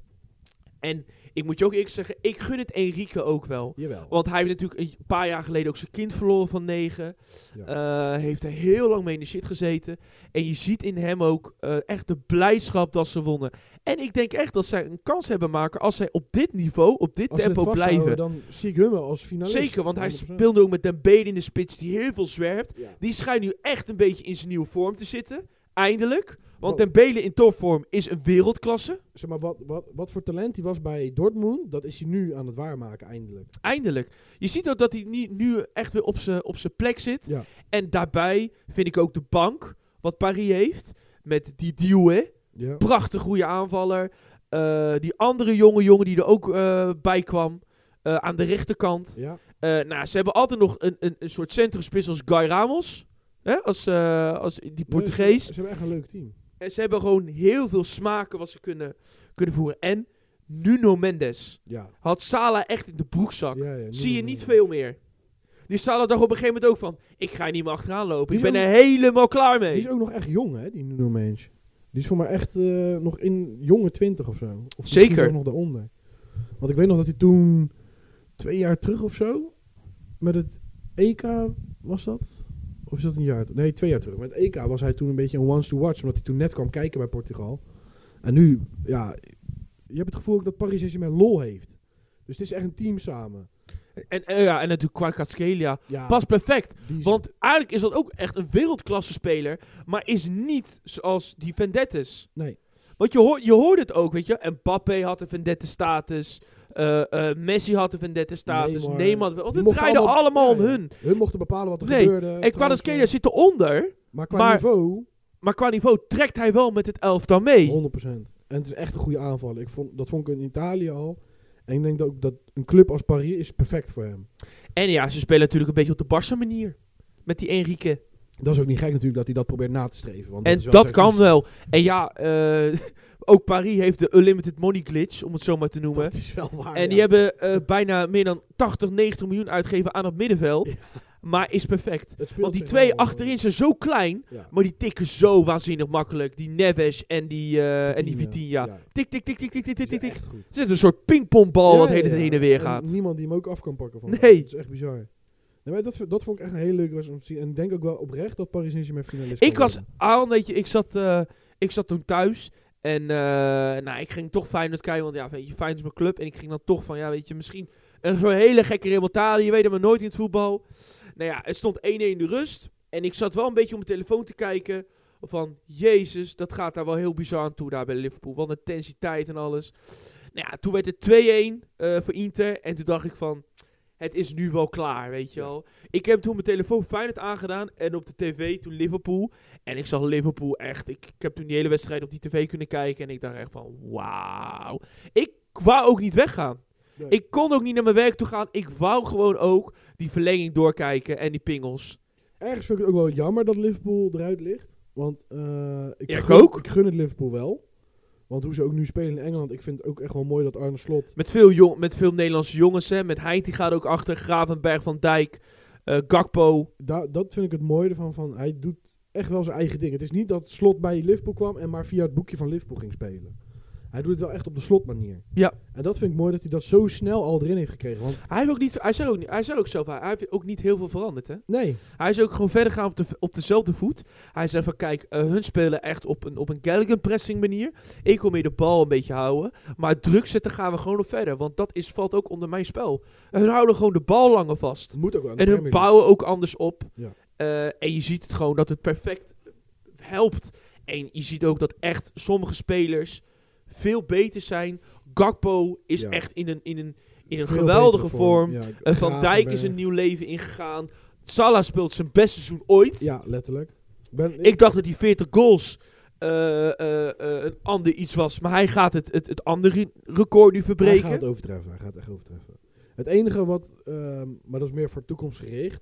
En ik moet je ook eerlijk zeggen, ik gun het Enrique ook wel. Jawel. Want hij heeft natuurlijk een paar jaar geleden ook zijn kind verloren van negen. Ja. Uh, heeft er heel lang mee in de shit gezeten. En je ziet in hem ook uh, echt de blijdschap dat ze wonnen. En ik denk echt dat zij een kans hebben maken als zij op dit niveau, op dit Als ze het tempo vasthouden, blijven. dan zie ik hun wel als finalist. Zeker, want hij honderd procent. speelde ook met Dembele in de spits die heel veel zwerft. Ja. Die schijnt nu echt een beetje in zijn nieuwe vorm te zitten. Eindelijk. Want Wat- Dembele in topvorm is een wereldklasse. Zeg maar, wat, wat, wat voor talent hij was bij Dortmund, dat is hij nu aan het waarmaken, eindelijk. Eindelijk. Je ziet ook dat hij nie- nu echt weer op zijn op zijn plek zit. Ja. En daarbij vind ik ook de bank, wat Paris heeft, met die Dioué. Ja. Prachtig goede aanvaller. Uh, die andere jonge jongen die er ook uh, bij kwam. Uh, aan de rechterkant. Ja. Uh, nou, ze hebben altijd nog een, een, een soort centrumspits als Guy Ramos. Hè? Als, uh, als die Portugees. Nee, ze, ze hebben echt een leuk team. En ze hebben gewoon heel veel smaken wat ze kunnen, kunnen voeren. En Nuno Mendes Ja. had Salah echt in de broekzak. Ja, ja, Zie je nee, niet nee. veel meer. Die Salah dacht op een gegeven moment ook van, ik ga niet meer achteraan lopen. Die Ik ben is er helemaal klaar mee. Die is ook nog echt jong, hè, die Nuno Mendes. Die is voor mij echt uh, nog in jonge twintig of zo. Of Zeker. misschien nog daaronder. Want ik weet nog dat hij toen, twee jaar terug of zo, met het E K, was dat? Of is dat een jaar? Nee, twee jaar terug. Met het E K was hij toen een beetje een once to watch, omdat hij toen net kwam kijken bij Portugal. En nu, ja, je hebt het gevoel ook dat Paris Saint-Germain lol heeft. Dus het is echt een team samen. En, uh, ja, en natuurlijk Kvaratskhelia. Ja, Past perfect. die is- Want eigenlijk is dat ook echt een wereldklasse speler. Maar is niet zoals die Vendettes. Nee. Want je, hoor, je hoorde het ook, weet je. Mbappé had een Vendette-status. Uh, uh, Messi had een Vendette-status. Neymar. Neymar. Want Die het mochten draaide allemaal, allemaal- om ja, ja. hun. Hun mochten bepalen wat er Nee, gebeurde. En Kvaratskhelia trouwens, zit eronder. Maar qua maar- niveau, Maar qua niveau trekt hij wel met het elftal mee. honderd procent. En het is echt een goede aanval. Ik vond, dat vond ik in Italië al. En ik denk dat ook dat een club als Paris is perfect voor hem. En ja, ze spelen natuurlijk een beetje op de Barca manier. Met die Enrique. Dat is ook niet gek natuurlijk dat hij dat probeert na te streven. Want En is wel dat zijn kan visie. wel. En ja, uh, ook Paris heeft de Unlimited Money glitch, om het zo maar te noemen. Dat is wel waar. En ja. die hebben uh, bijna meer dan tachtig, negentig miljoen uitgegeven aan het middenveld. Ja. Maar is perfect. Het speelt Want die zich twee wel, achterin zijn zo klein, Ja. maar die tikken zo waanzinnig makkelijk. Die Neves en die, uh, en die Vitinha. Ja. Tik, tik, tik, tik, tik, tik, tik, Die tik, is tik. echt goed. Het is een soort pingpongbal Ja, wat ja, heen, ja. heen en weer En gaat. niemand die hem ook af kan pakken van. Nee. Dat is echt bizar. Nee, maar dat, dat vond ik echt een hele leuke was om te zien. En ik denk ook wel oprecht dat Paris Saint-Germain finalist Ik kan was worden. aan, weet je, ik zat, uh, ik zat toen thuis. En uh, nou, ik ging toch Feyenoord kijken, want ja, weet je, Feyenoord is mijn club. En ik ging dan toch van, ja, weet je, misschien een zo'n hele gekke remontada. Je weet het maar nooit in het voetbal. Nou ja, het stond één-één in de rust. En ik zat wel een beetje op mijn telefoon te kijken. Van, jezus, dat gaat daar wel heel bizar aan toe daar bij Liverpool. Wat een intensiteit en alles. Nou ja, toen werd het twee-één uh, voor Inter. En toen dacht ik van, het is nu wel klaar, weet je wel. Ik heb toen mijn telefoon Feyenoord aangedaan. En op de tv toen Liverpool. En ik zag Liverpool echt. Ik, ik heb toen die hele wedstrijd op die tv kunnen kijken. En ik dacht echt van, wauw. Ik wou ook niet weggaan. Nee. Ik kon ook niet naar mijn werk toe gaan. Ik wou gewoon ook die verlenging doorkijken en die pingels. Ergens vind ik het ook wel jammer dat Liverpool eruit ligt. Want uh, ik, Ja, ik gun, ook. ik gun het Liverpool wel. Want hoe ze ook nu spelen in Engeland, ik vind het ook echt wel mooi dat Arne Slot... Met veel, jong, met veel Nederlandse jongens, hè. Met Heint, die gaat ook achter. Gravenberg, Van Dijk, uh, Gakpo. Da, dat vind ik het mooie ervan. Van, hij doet echt wel zijn eigen ding. Het is niet dat Slot bij Liverpool kwam en maar via het boekje van Liverpool ging spelen. Hij doet het wel echt op de Slot-manier. Ja. En dat vind ik mooi dat hij dat zo snel al erin heeft gekregen. Want Hij heeft ook niet, hij zei ook, niet, hij zei ook zelf, hij heeft ook niet heel veel veranderd, hè. nee, Hij is ook gewoon verder gaan op, de, op dezelfde voet. Hij zei van, kijk, uh, hun spelen echt op een, op een Gallagher pressing manier. Ik wil meer de bal een beetje houden. Maar druk zetten gaan we gewoon op verder. Want dat is, valt ook onder mijn spel. En hun houden gewoon de bal langer vast. het moet ook wel. in de En hun Premier League. bouwen ook anders op. Ja. Uh, en je ziet het gewoon dat het perfect helpt. En je ziet ook dat echt sommige spelers veel beter zijn. Gakpo is Ja. echt in een, in een, in een Veel geweldige betere vorm. Ja, Uh, Van Gravenberg. Dijk is een nieuw leven ingegaan. Salah speelt zijn beste seizoen ooit. Ja, letterlijk. Ben, Ik dacht dat die veertig goals uh, uh, uh, een ander iets was. Maar hij gaat het, het, het andere record nu Hij verbreken. gaat het overtreffen. Hij gaat het echt overtreffen. Het enige wat, ehm, maar dat is meer voor toekomst gericht.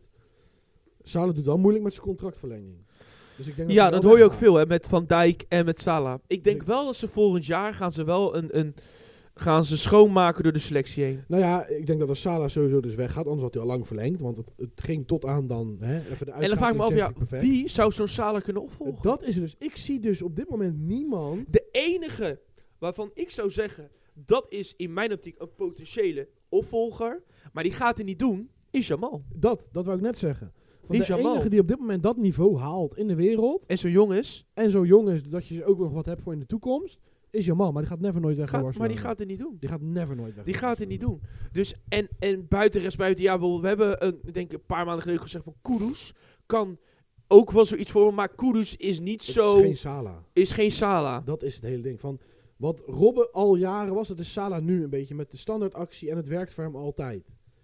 Salah doet wel moeilijk met zijn contractverlenging. Dus ik denk Ja, hij dat wel hoor je ook weggaat. veel, hè, met Van Dijk en met Salah. Ik denk ik- wel dat ze volgend jaar gaan ze wel een, een gaan ze schoonmaken door de selectie heen. Nou ja, ik denk dat als Salah sowieso dus weggaat, anders had hij al lang verlengd. Want het, het ging tot aan dan, hè, even de En dan vraag ik me af, ja, uitschakeling Champions League wie zou zo'n Salah kunnen perfect. opvolgen? Dat is het dus. Ik zie dus op dit moment niemand. De enige waarvan ik zou zeggen, dat is in mijn optiek een potentiële opvolger, maar die gaat het niet doen, is Jamal. Dat, dat wou ik net zeggen. Van Is de Jamal. enige die op dit moment dat niveau haalt in de wereld. En zo jong is, En zo jong is dat je ook nog wat hebt voor in de toekomst. Is Jamal. Maar die gaat never nooit weg bij gaat, maar die Barcelona. gaat het niet doen. Die gaat never nooit weg. Die bij gaat het niet Barcelona. doen. Dus, en, en buiten rest buiten, ja, wel, we hebben een, ik denk een paar maanden geleden gezegd van Kudus kan ook wel zoiets voor, maar Kudus is niet Het zo, is geen Salah. is geen Salah. Dat is het hele ding. Van wat Robben al jaren was, dat is Salah nu een beetje met de standaardactie. En het werkt voor hem altijd.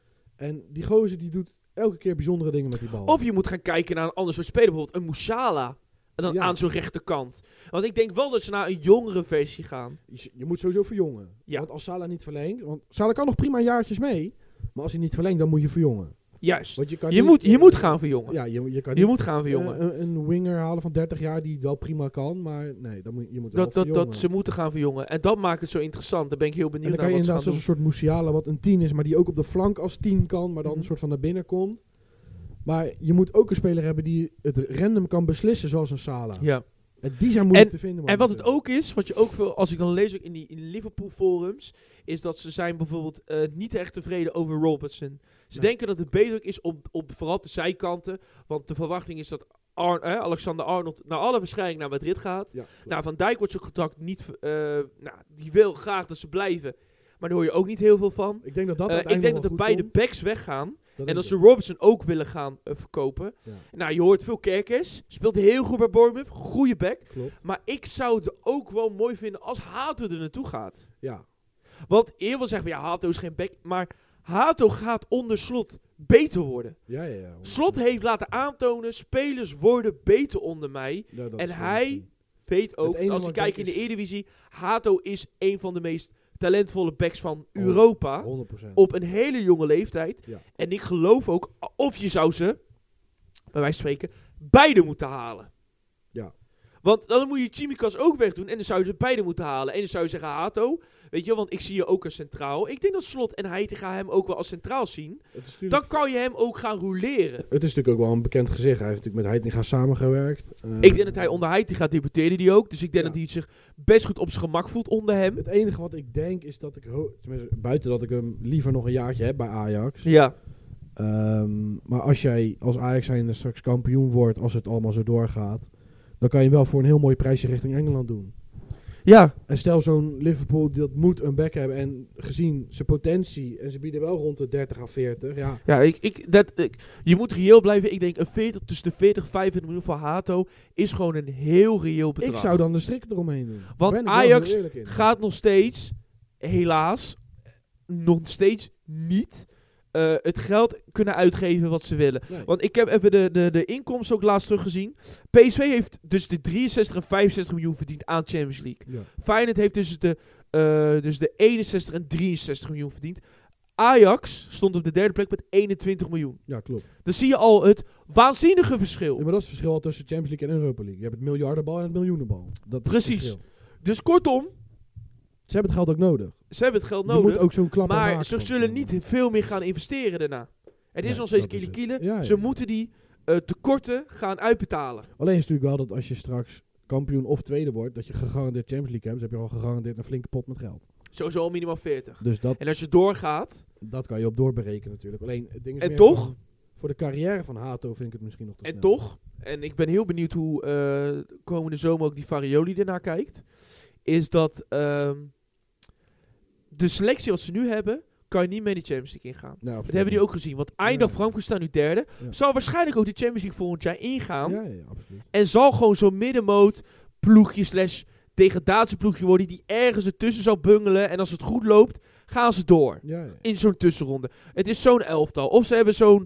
En die gozer die doet elke keer bijzondere dingen met die bal. Of je moet gaan kijken naar een ander soort speler, bijvoorbeeld een Musiala. En dan Ja. aan zo'n rechterkant. Want ik denk wel dat ze naar een jongere versie gaan. Je, je moet sowieso verjongen. Ja. Want als Salah niet verlengt... Want Salah kan nog prima jaartjes mee. Maar als hij niet verlengt, dan moet je verjongen. Juist. Want je kan Je niet, moet, je eh, moet gaan verjongen. Ja, je, je kan Je niet moet gaan verjongen. eh, een, een winger halen van dertig jaar die het wel prima kan. Maar nee, dan moet, je moet wel Dat, dat, verjongen. dat ze moeten gaan verjongen. En dat maakt het zo interessant. Daar ben ik heel En benieuwd dan kan naar je wat ze inderdaad gaan zo'n soort Musiala wat een tien is, maar die ook op de flank als tien kan, maar dan Mhm. een soort van naar binnen komt. Maar je moet ook een speler hebben die het random kan beslissen, zoals een Salah. doen. Ja. En die zijn moeilijk En- te vinden. En wat het momenteel. ook is, wat je ook veel, als ik dan lees ook in die in de Liverpool forums, is dat ze zijn bijvoorbeeld eh, niet echt tevreden over Robertson. Ze Nee. denken dat het beter is op, op vooral op de zijkanten, want de verwachting is dat Ar- eh, Alexander Arnold naar alle waarschijnlijk naar Madrid gaat. Ja, klopt. Nou, Van Dijk wordt zijn contract niet, eh, nou, die wil graag dat ze blijven. maar daar hoor je ook niet heel veel van. Ik denk dat dat Uh, ik denk dat er beide backs weggaan. Dat en dat ze Robertson ook willen gaan uh, verkopen. Ja. Nou, je hoort veel Kerkers. Speelt heel goed bij Bournemouth. Goeie back. Klopt. Maar ik zou het ook wel mooi vinden als Hato er naartoe gaat. Ja. Want eerder wil zeggen, ja, Hato is geen back. Maar Hato gaat onder Slot beter worden. Ja, ja, ja. Slot heeft laten aantonen, spelers worden beter onder mij. Ja, en hij weet ook, als je kijkt in de Eredivisie, Hato is een van de meest talentvolle backs van Europa. honderd procent. Op een hele jonge leeftijd. Ja. En ik geloof ook, of je zou ze, bij wijze van spreken, beide moeten halen. Ja. Want dan moet je Tsimikas ook wegdoen en dan zou je ze beide moeten halen. En dan zou je zeggen, Hato, weet je wel, want ik zie je ook als centraal. Ik denk dat Slot en Heitinga hem ook wel als centraal zien. Dan kan je hem ook gaan roleren. Het is natuurlijk ook wel een bekend gezicht. Hij heeft natuurlijk met Heitinga samengewerkt. Uh, ik denk dat hij onder Heitinga debuteerde die ook. Dus ik denk ja. dat hij zich best goed op zijn gemak voelt onder hem. Het enige wat ik denk is dat ik, ho- buiten dat ik hem liever nog een jaartje heb bij Ajax. Ja. Um, maar als jij als Ajax zijnde straks kampioen wordt, als het allemaal zo doorgaat, dan kan je wel voor een heel mooi prijsje richting Engeland doen. Ja. En stel zo'n Liverpool, dat moet een back hebben. En gezien zijn potentie, en ze bieden wel rond de dertig à veertig. Ja, ja ik, ik, dat, ik, je moet reëel blijven. Ik denk een veertig, tussen de veertig en vijfentwintig miljoen voor Hato is gewoon een heel reëel bedrag. Ik zou dan de strik eromheen doen. Want Ajax gaat nog steeds, helaas, nog steeds niet Uh, het geld kunnen uitgeven wat ze willen. Nee. Want ik heb even de, de, de inkomsten ook laatst teruggezien. P S V heeft dus de drieënzestig en vijfenzestig miljoen verdiend aan Champions League. Ja. Feyenoord heeft dus de, uh, dus de eenenzestig en drieënzestig miljoen verdiend. Ajax stond op de derde plek met eenentwintig miljoen. Ja, klopt. Dan zie je al het waanzinnige verschil. Ja, maar dat is het verschil al tussen Champions League en Europa League. Je hebt het miljardenbal en het miljoenenbal. Dat is precies. Het dus kortom, ze hebben het geld ook nodig. Ze hebben het geld nodig, je moet ook zo'n klap maar maken, ze zullen niet veel meer gaan investeren daarna. Het is nee, nog steeds kiele kiele. Ja, ja. Ze moeten die uh, tekorten gaan uitbetalen. Alleen is het natuurlijk wel dat als je straks kampioen of tweede wordt, dat je gegarandeerd Champions League hebt, dus heb je al gegarandeerd een flinke pot met geld. Sowieso al minimaal veertig. Dus dat, en als je doorgaat... Dat kan je op doorberekenen natuurlijk. Alleen, het ding is en toch... Van, voor de carrière van Hato vind ik het misschien nog te En snel. toch, en ik ben heel benieuwd hoe uh, komende zomer ook die Farioli ernaar kijkt, is dat... Uh, de selectie wat ze nu hebben, kan je niet mee de Champions League ingaan. Nou, dat hebben we nu ook gezien. Want Eintracht ja. Frankfurt staat nu derde. Ja. Zal waarschijnlijk ook de Champions League volgend jaar ingaan. Ja, ja, absoluut. En zal gewoon zo'n middenmoot ploegje slash degradatieploegje worden die ergens ertussen zal bungelen. En als het goed loopt, gaan ze door. Ja, ja. In zo'n tussenronde. Het is zo'n elftal. Of ze hebben zo'n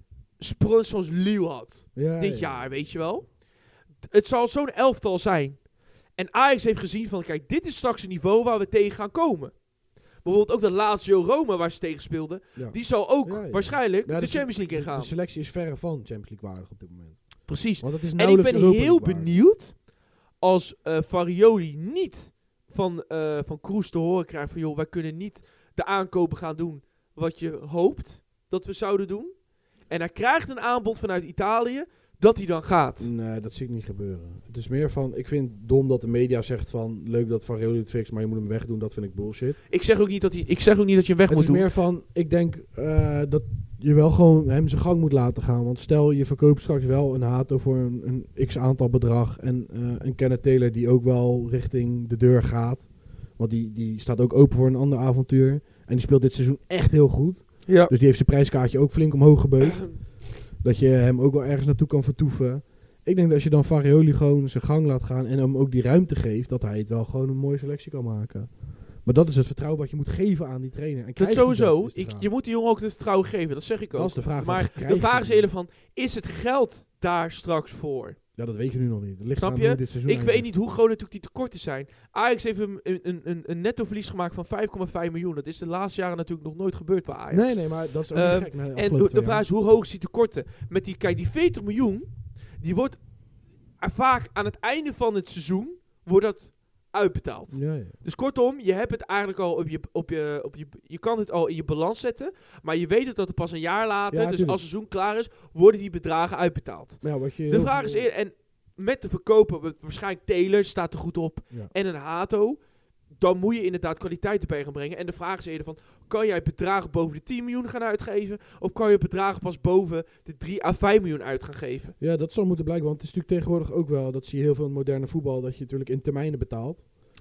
sprint zoals Lille had. Ja, dit ja. jaar, weet je wel. Het zal zo'n elftal zijn. En Ajax heeft gezien van, kijk, dit is straks een niveau waar we tegen gaan komen. Bijvoorbeeld ook de Lazio Roma waar ze tegen speelden. Ja. Die zal ook ja, ja. waarschijnlijk ja, de, de Champions League ingaan. De selectie is verre van Champions League waardig op dit moment. Precies. Want het is en ik ben heel benieuwd als uh, Farioli niet van, uh, van Kroes te horen krijgt van joh, wij kunnen niet de aankopen gaan doen wat je hoopt dat we zouden doen. En hij krijgt een aanbod vanuit Italië dat hij dan gaat. Nee, dat zie ik niet gebeuren. Het is meer van, ik vind het dom dat de media zegt van, leuk dat Farioli het fixt, maar je moet hem wegdoen, dat vind ik bullshit. Ik zeg ook niet dat, hij, ik zeg ook niet dat je hem weg het moet doen. Het is meer van, ik denk uh, dat je wel gewoon hem zijn gang moet laten gaan. Want stel, je verkoopt straks wel een Hato voor een, een x-aantal bedrag en uh, een Kenneth Taylor die ook wel richting de deur gaat. Want die, die staat ook open voor een ander avontuur. En die speelt dit seizoen echt heel goed. Ja. Dus die heeft zijn prijskaartje ook flink omhoog gebeukt. Dat je hem ook wel ergens naartoe kan vertoeven. Ik denk dat als je dan Farioli gewoon zijn gang laat gaan en hem ook die ruimte geeft, dat hij het wel gewoon een mooie selectie kan maken. Maar dat is het vertrouwen wat je moet geven aan die trainer. En dat sowieso. Dat, ik, je moet die jongen ook het vertrouwen geven, dat zeg ik ook. Dat is de vraag. Maar de vraag is eerder van, is het geld daar straks voor? Ja, dat weet je nu nog niet. Dat ligt Snap aan je? hoe dit seizoen ik eindigt. weet niet hoe groot natuurlijk die tekorten zijn. Ajax heeft een, een, een, een netto verlies gemaakt van vijf komma vijf miljoen. Dat is de laatste jaren natuurlijk nog nooit gebeurd bij Ajax. Nee, nee, maar dat is ook uh, niet gek. Nee, en de, de vraag is, hoe hoog is die tekorten? Met die, kijk, die veertig miljoen, die wordt uh, vaak aan het einde van het seizoen, wordt dat uitbetaald. Ja, ja. Dus kortom, je hebt het eigenlijk al op je, op je, op je, je kan het al in je balans zetten, maar je weet het dat er pas een jaar later, ja, dus als het seizoen klaar is, worden die bedragen uitbetaald. Ja, wat je de vraag is eerder, en met de verkopen, waarschijnlijk Taylor staat er goed op, ja. en een Hato, dan moet je inderdaad kwaliteit erbij gaan brengen. En de vraag is eerder van, kan jij bedragen boven de tien miljoen gaan uitgeven, of kan je bedragen pas boven de drie à vijf miljoen uit gaan geven? Ja, dat zal moeten blijken, want het is natuurlijk tegenwoordig ook wel, dat zie je heel veel in moderne voetbal, dat je natuurlijk in termijnen betaalt.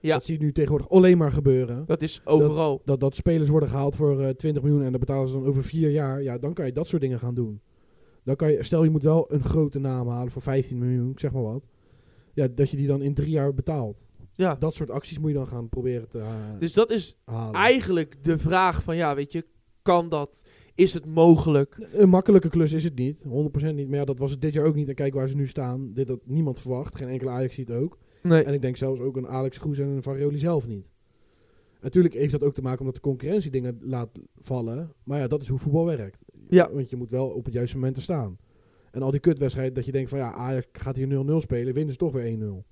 Ja. Dat zie je nu tegenwoordig alleen maar gebeuren. Dat is overal. Dat, dat spelers worden gehaald voor uh, twintig miljoen en dat betalen ze dan over vier jaar. Ja, dan kan je dat soort dingen gaan doen. Dan kan je, stel je moet wel een grote naam halen voor vijftien miljoen, ik zeg maar wat. Ja, dat je die dan in drie jaar betaalt. Ja. Dat soort acties moet je dan gaan proberen te uh, Dus dat is halen. eigenlijk de vraag van, ja, weet je, kan dat? Is het mogelijk? Een makkelijke klus is het niet, honderd procent niet. Maar ja, dat was het dit jaar ook niet. En kijk waar ze nu staan. Dit had niemand verwacht, geen enkele Ajax ziet ook. Nee. En ik denk zelfs ook een Alex Kroes en een Farioli zelf niet. Natuurlijk heeft dat ook te maken omdat de concurrentie dingen laat vallen. Maar ja, dat is hoe voetbal werkt. Ja. Want je moet wel op het juiste moment er staan. En al die kutwedstrijden dat je denkt van ja, Ajax gaat hier nul nul spelen, winnen ze toch weer één nul.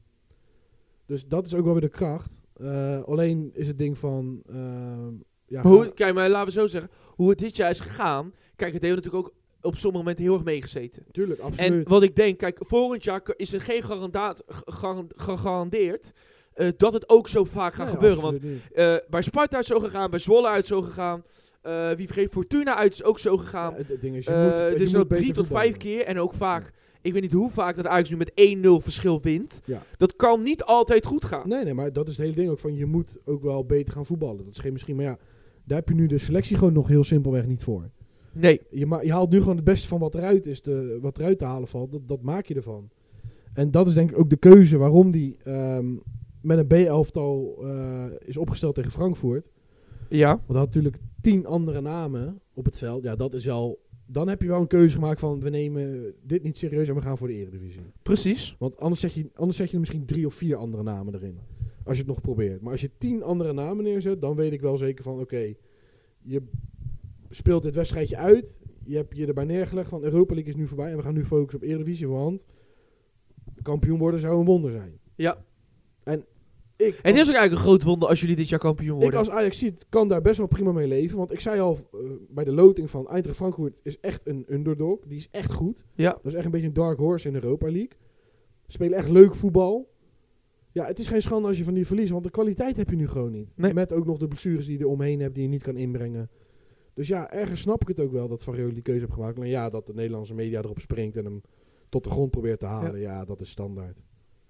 Dus dat is ook wel weer de kracht. Uh, alleen is het ding van... Uh, ja, Hoe, ga- kijk, maar laten we zo zeggen, hoe het dit jaar is gegaan. Kijk, het heeft natuurlijk ook op sommige momenten heel erg meegezeten. Tuurlijk, absoluut. En wat ik denk, kijk, volgend jaar k- is er geen garandaat, gegaran- gegarandeerd uh, dat het ook zo vaak gaat Nee, gebeuren. Want absoluut niet. uh, bij Sparta is het zo gegaan, bij Zwolle uit zo gegaan. Uh, wie vergeet, Fortuna uit is ook zo gegaan. Ja, het, het ding is, je Uh, moet, je dus moet nog beter drie tot voetballen. vijf keer. En ook vaak, ik weet niet hoe vaak dat Ajax nu met één nul verschil wint. Ja. Dat kan niet altijd goed gaan. Nee, nee, maar dat is het hele ding ook van je moet ook wel beter gaan voetballen. Dat is geen misschien, maar ja, daar heb je nu de selectie gewoon nog heel simpelweg niet voor. Nee. Je, ma- je haalt nu gewoon het beste van wat eruit is, te, wat eruit te halen valt. Dat, dat maak je ervan. En dat is denk ik ook de keuze waarom die um, met een B-elftal uh, is opgesteld tegen Frankfurt. Ja. Want hij had natuurlijk tien andere namen op het veld. Ja, dat is wel... Dan heb je wel een keuze gemaakt van we nemen dit niet serieus en we gaan voor de Eredivisie. Precies. Want anders zet je, anders zet je er misschien drie of vier andere namen erin. Als je het nog probeert. Maar als je tien andere namen neerzet, dan weet ik wel zeker van oké, okay, je speelt dit wedstrijdje uit. Je hebt je erbij neergelegd van Europa League is nu voorbij en we gaan nu focussen op Eredivisie. Want kampioen worden zou een wonder zijn. Ja. En ik... En dit is ook eigenlijk een groot wonder als jullie dit jaar kampioen Ik worden. als Ajax ziet kan daar best wel prima mee leven. Want ik zei al uh, bij de loting van Eintracht Frankfurt is echt een underdog. Die is echt goed. Ja. Dat is echt een beetje een dark horse in de Europa League. Ze spelen echt leuk voetbal. Ja, het is geen schande als je van die verliest. Want de kwaliteit heb je nu gewoon niet. Nee. Met ook nog de blessures die je er omheen hebt die je niet kan inbrengen. Dus ja, ergens snap ik het ook wel dat Farioli die keuze heeft gemaakt. En ja, dat de Nederlandse media erop springt en hem tot de grond probeert te halen. Ja, ja dat is standaard.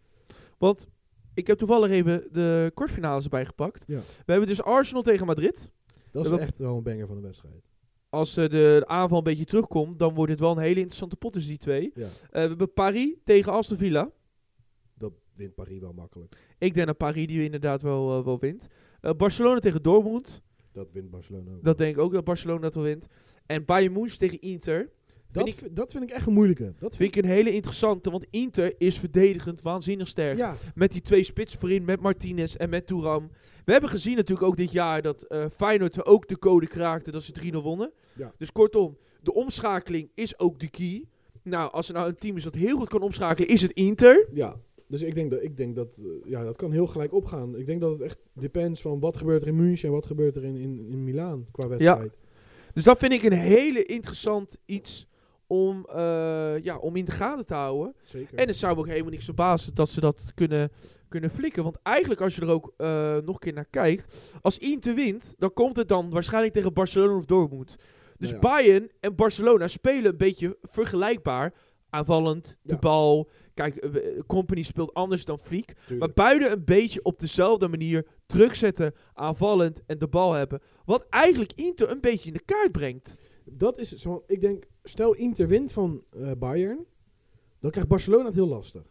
Want ik heb toevallig even de kwartfinales erbij gepakt. Ja. We hebben dus Arsenal tegen Madrid. Dat is We- echt wel een banger van de wedstrijd. Als uh, de aanval een beetje terugkomt, dan wordt het wel een hele interessante pot tussen die twee. Ja, Uh, we hebben Paris tegen Aston Villa. dat wint Paris wel makkelijk. Ik denk dat Paris die inderdaad wel, uh, wel wint. Uh, Barcelona tegen Dortmund. Dat wint Barcelona ook. Dat denk ik ook dat Barcelona dat wel wint. En Bayern München tegen Inter. Dat, vind ik- vind, dat vind ik echt een moeilijke. Dat Vind ik een hele interessante, want Inter is verdedigend waanzinnig sterk. Ja, Met die twee spitsen voorin, met Martinez en met Thuram. We hebben gezien natuurlijk ook dit jaar dat uh, Feyenoord ook de code kraakte dat ze drie nul wonnen. Ja. Dus kortom, de omschakeling is ook de key. Nou, als er nou een team is dat heel goed kan omschakelen, is het Inter. ja. Dus ik denk dat, ik denk dat uh, ja, dat kan heel gelijk opgaan. Ik denk dat het echt depends van wat gebeurt er in München en wat gebeurt er in, in, in Milaan qua wedstrijd. Dus dat vind ik een hele interessant iets om, uh, ja, om in de gaten te houden. Zeker. En het zou me ook helemaal niks verbazen dat ze dat kunnen, kunnen flikken. Want eigenlijk als je er ook uh, nog een keer naar kijkt. Als Inter wint, dan komt het dan waarschijnlijk tegen Barcelona of Dortmund. Dus Nou ja. Bayern en Barcelona spelen een beetje vergelijkbaar. Aanvallend, de Ja. bal. Kijk, uh, Company speelt anders dan Fliek. Maar Tuurlijk. beide een beetje op dezelfde manier terugzetten, aanvallend en de bal hebben. Wat eigenlijk Inter een beetje in de kaart brengt. Dat is zo. Ik denk, stel Inter wint van uh, Bayern, dan krijgt Barcelona het heel lastig.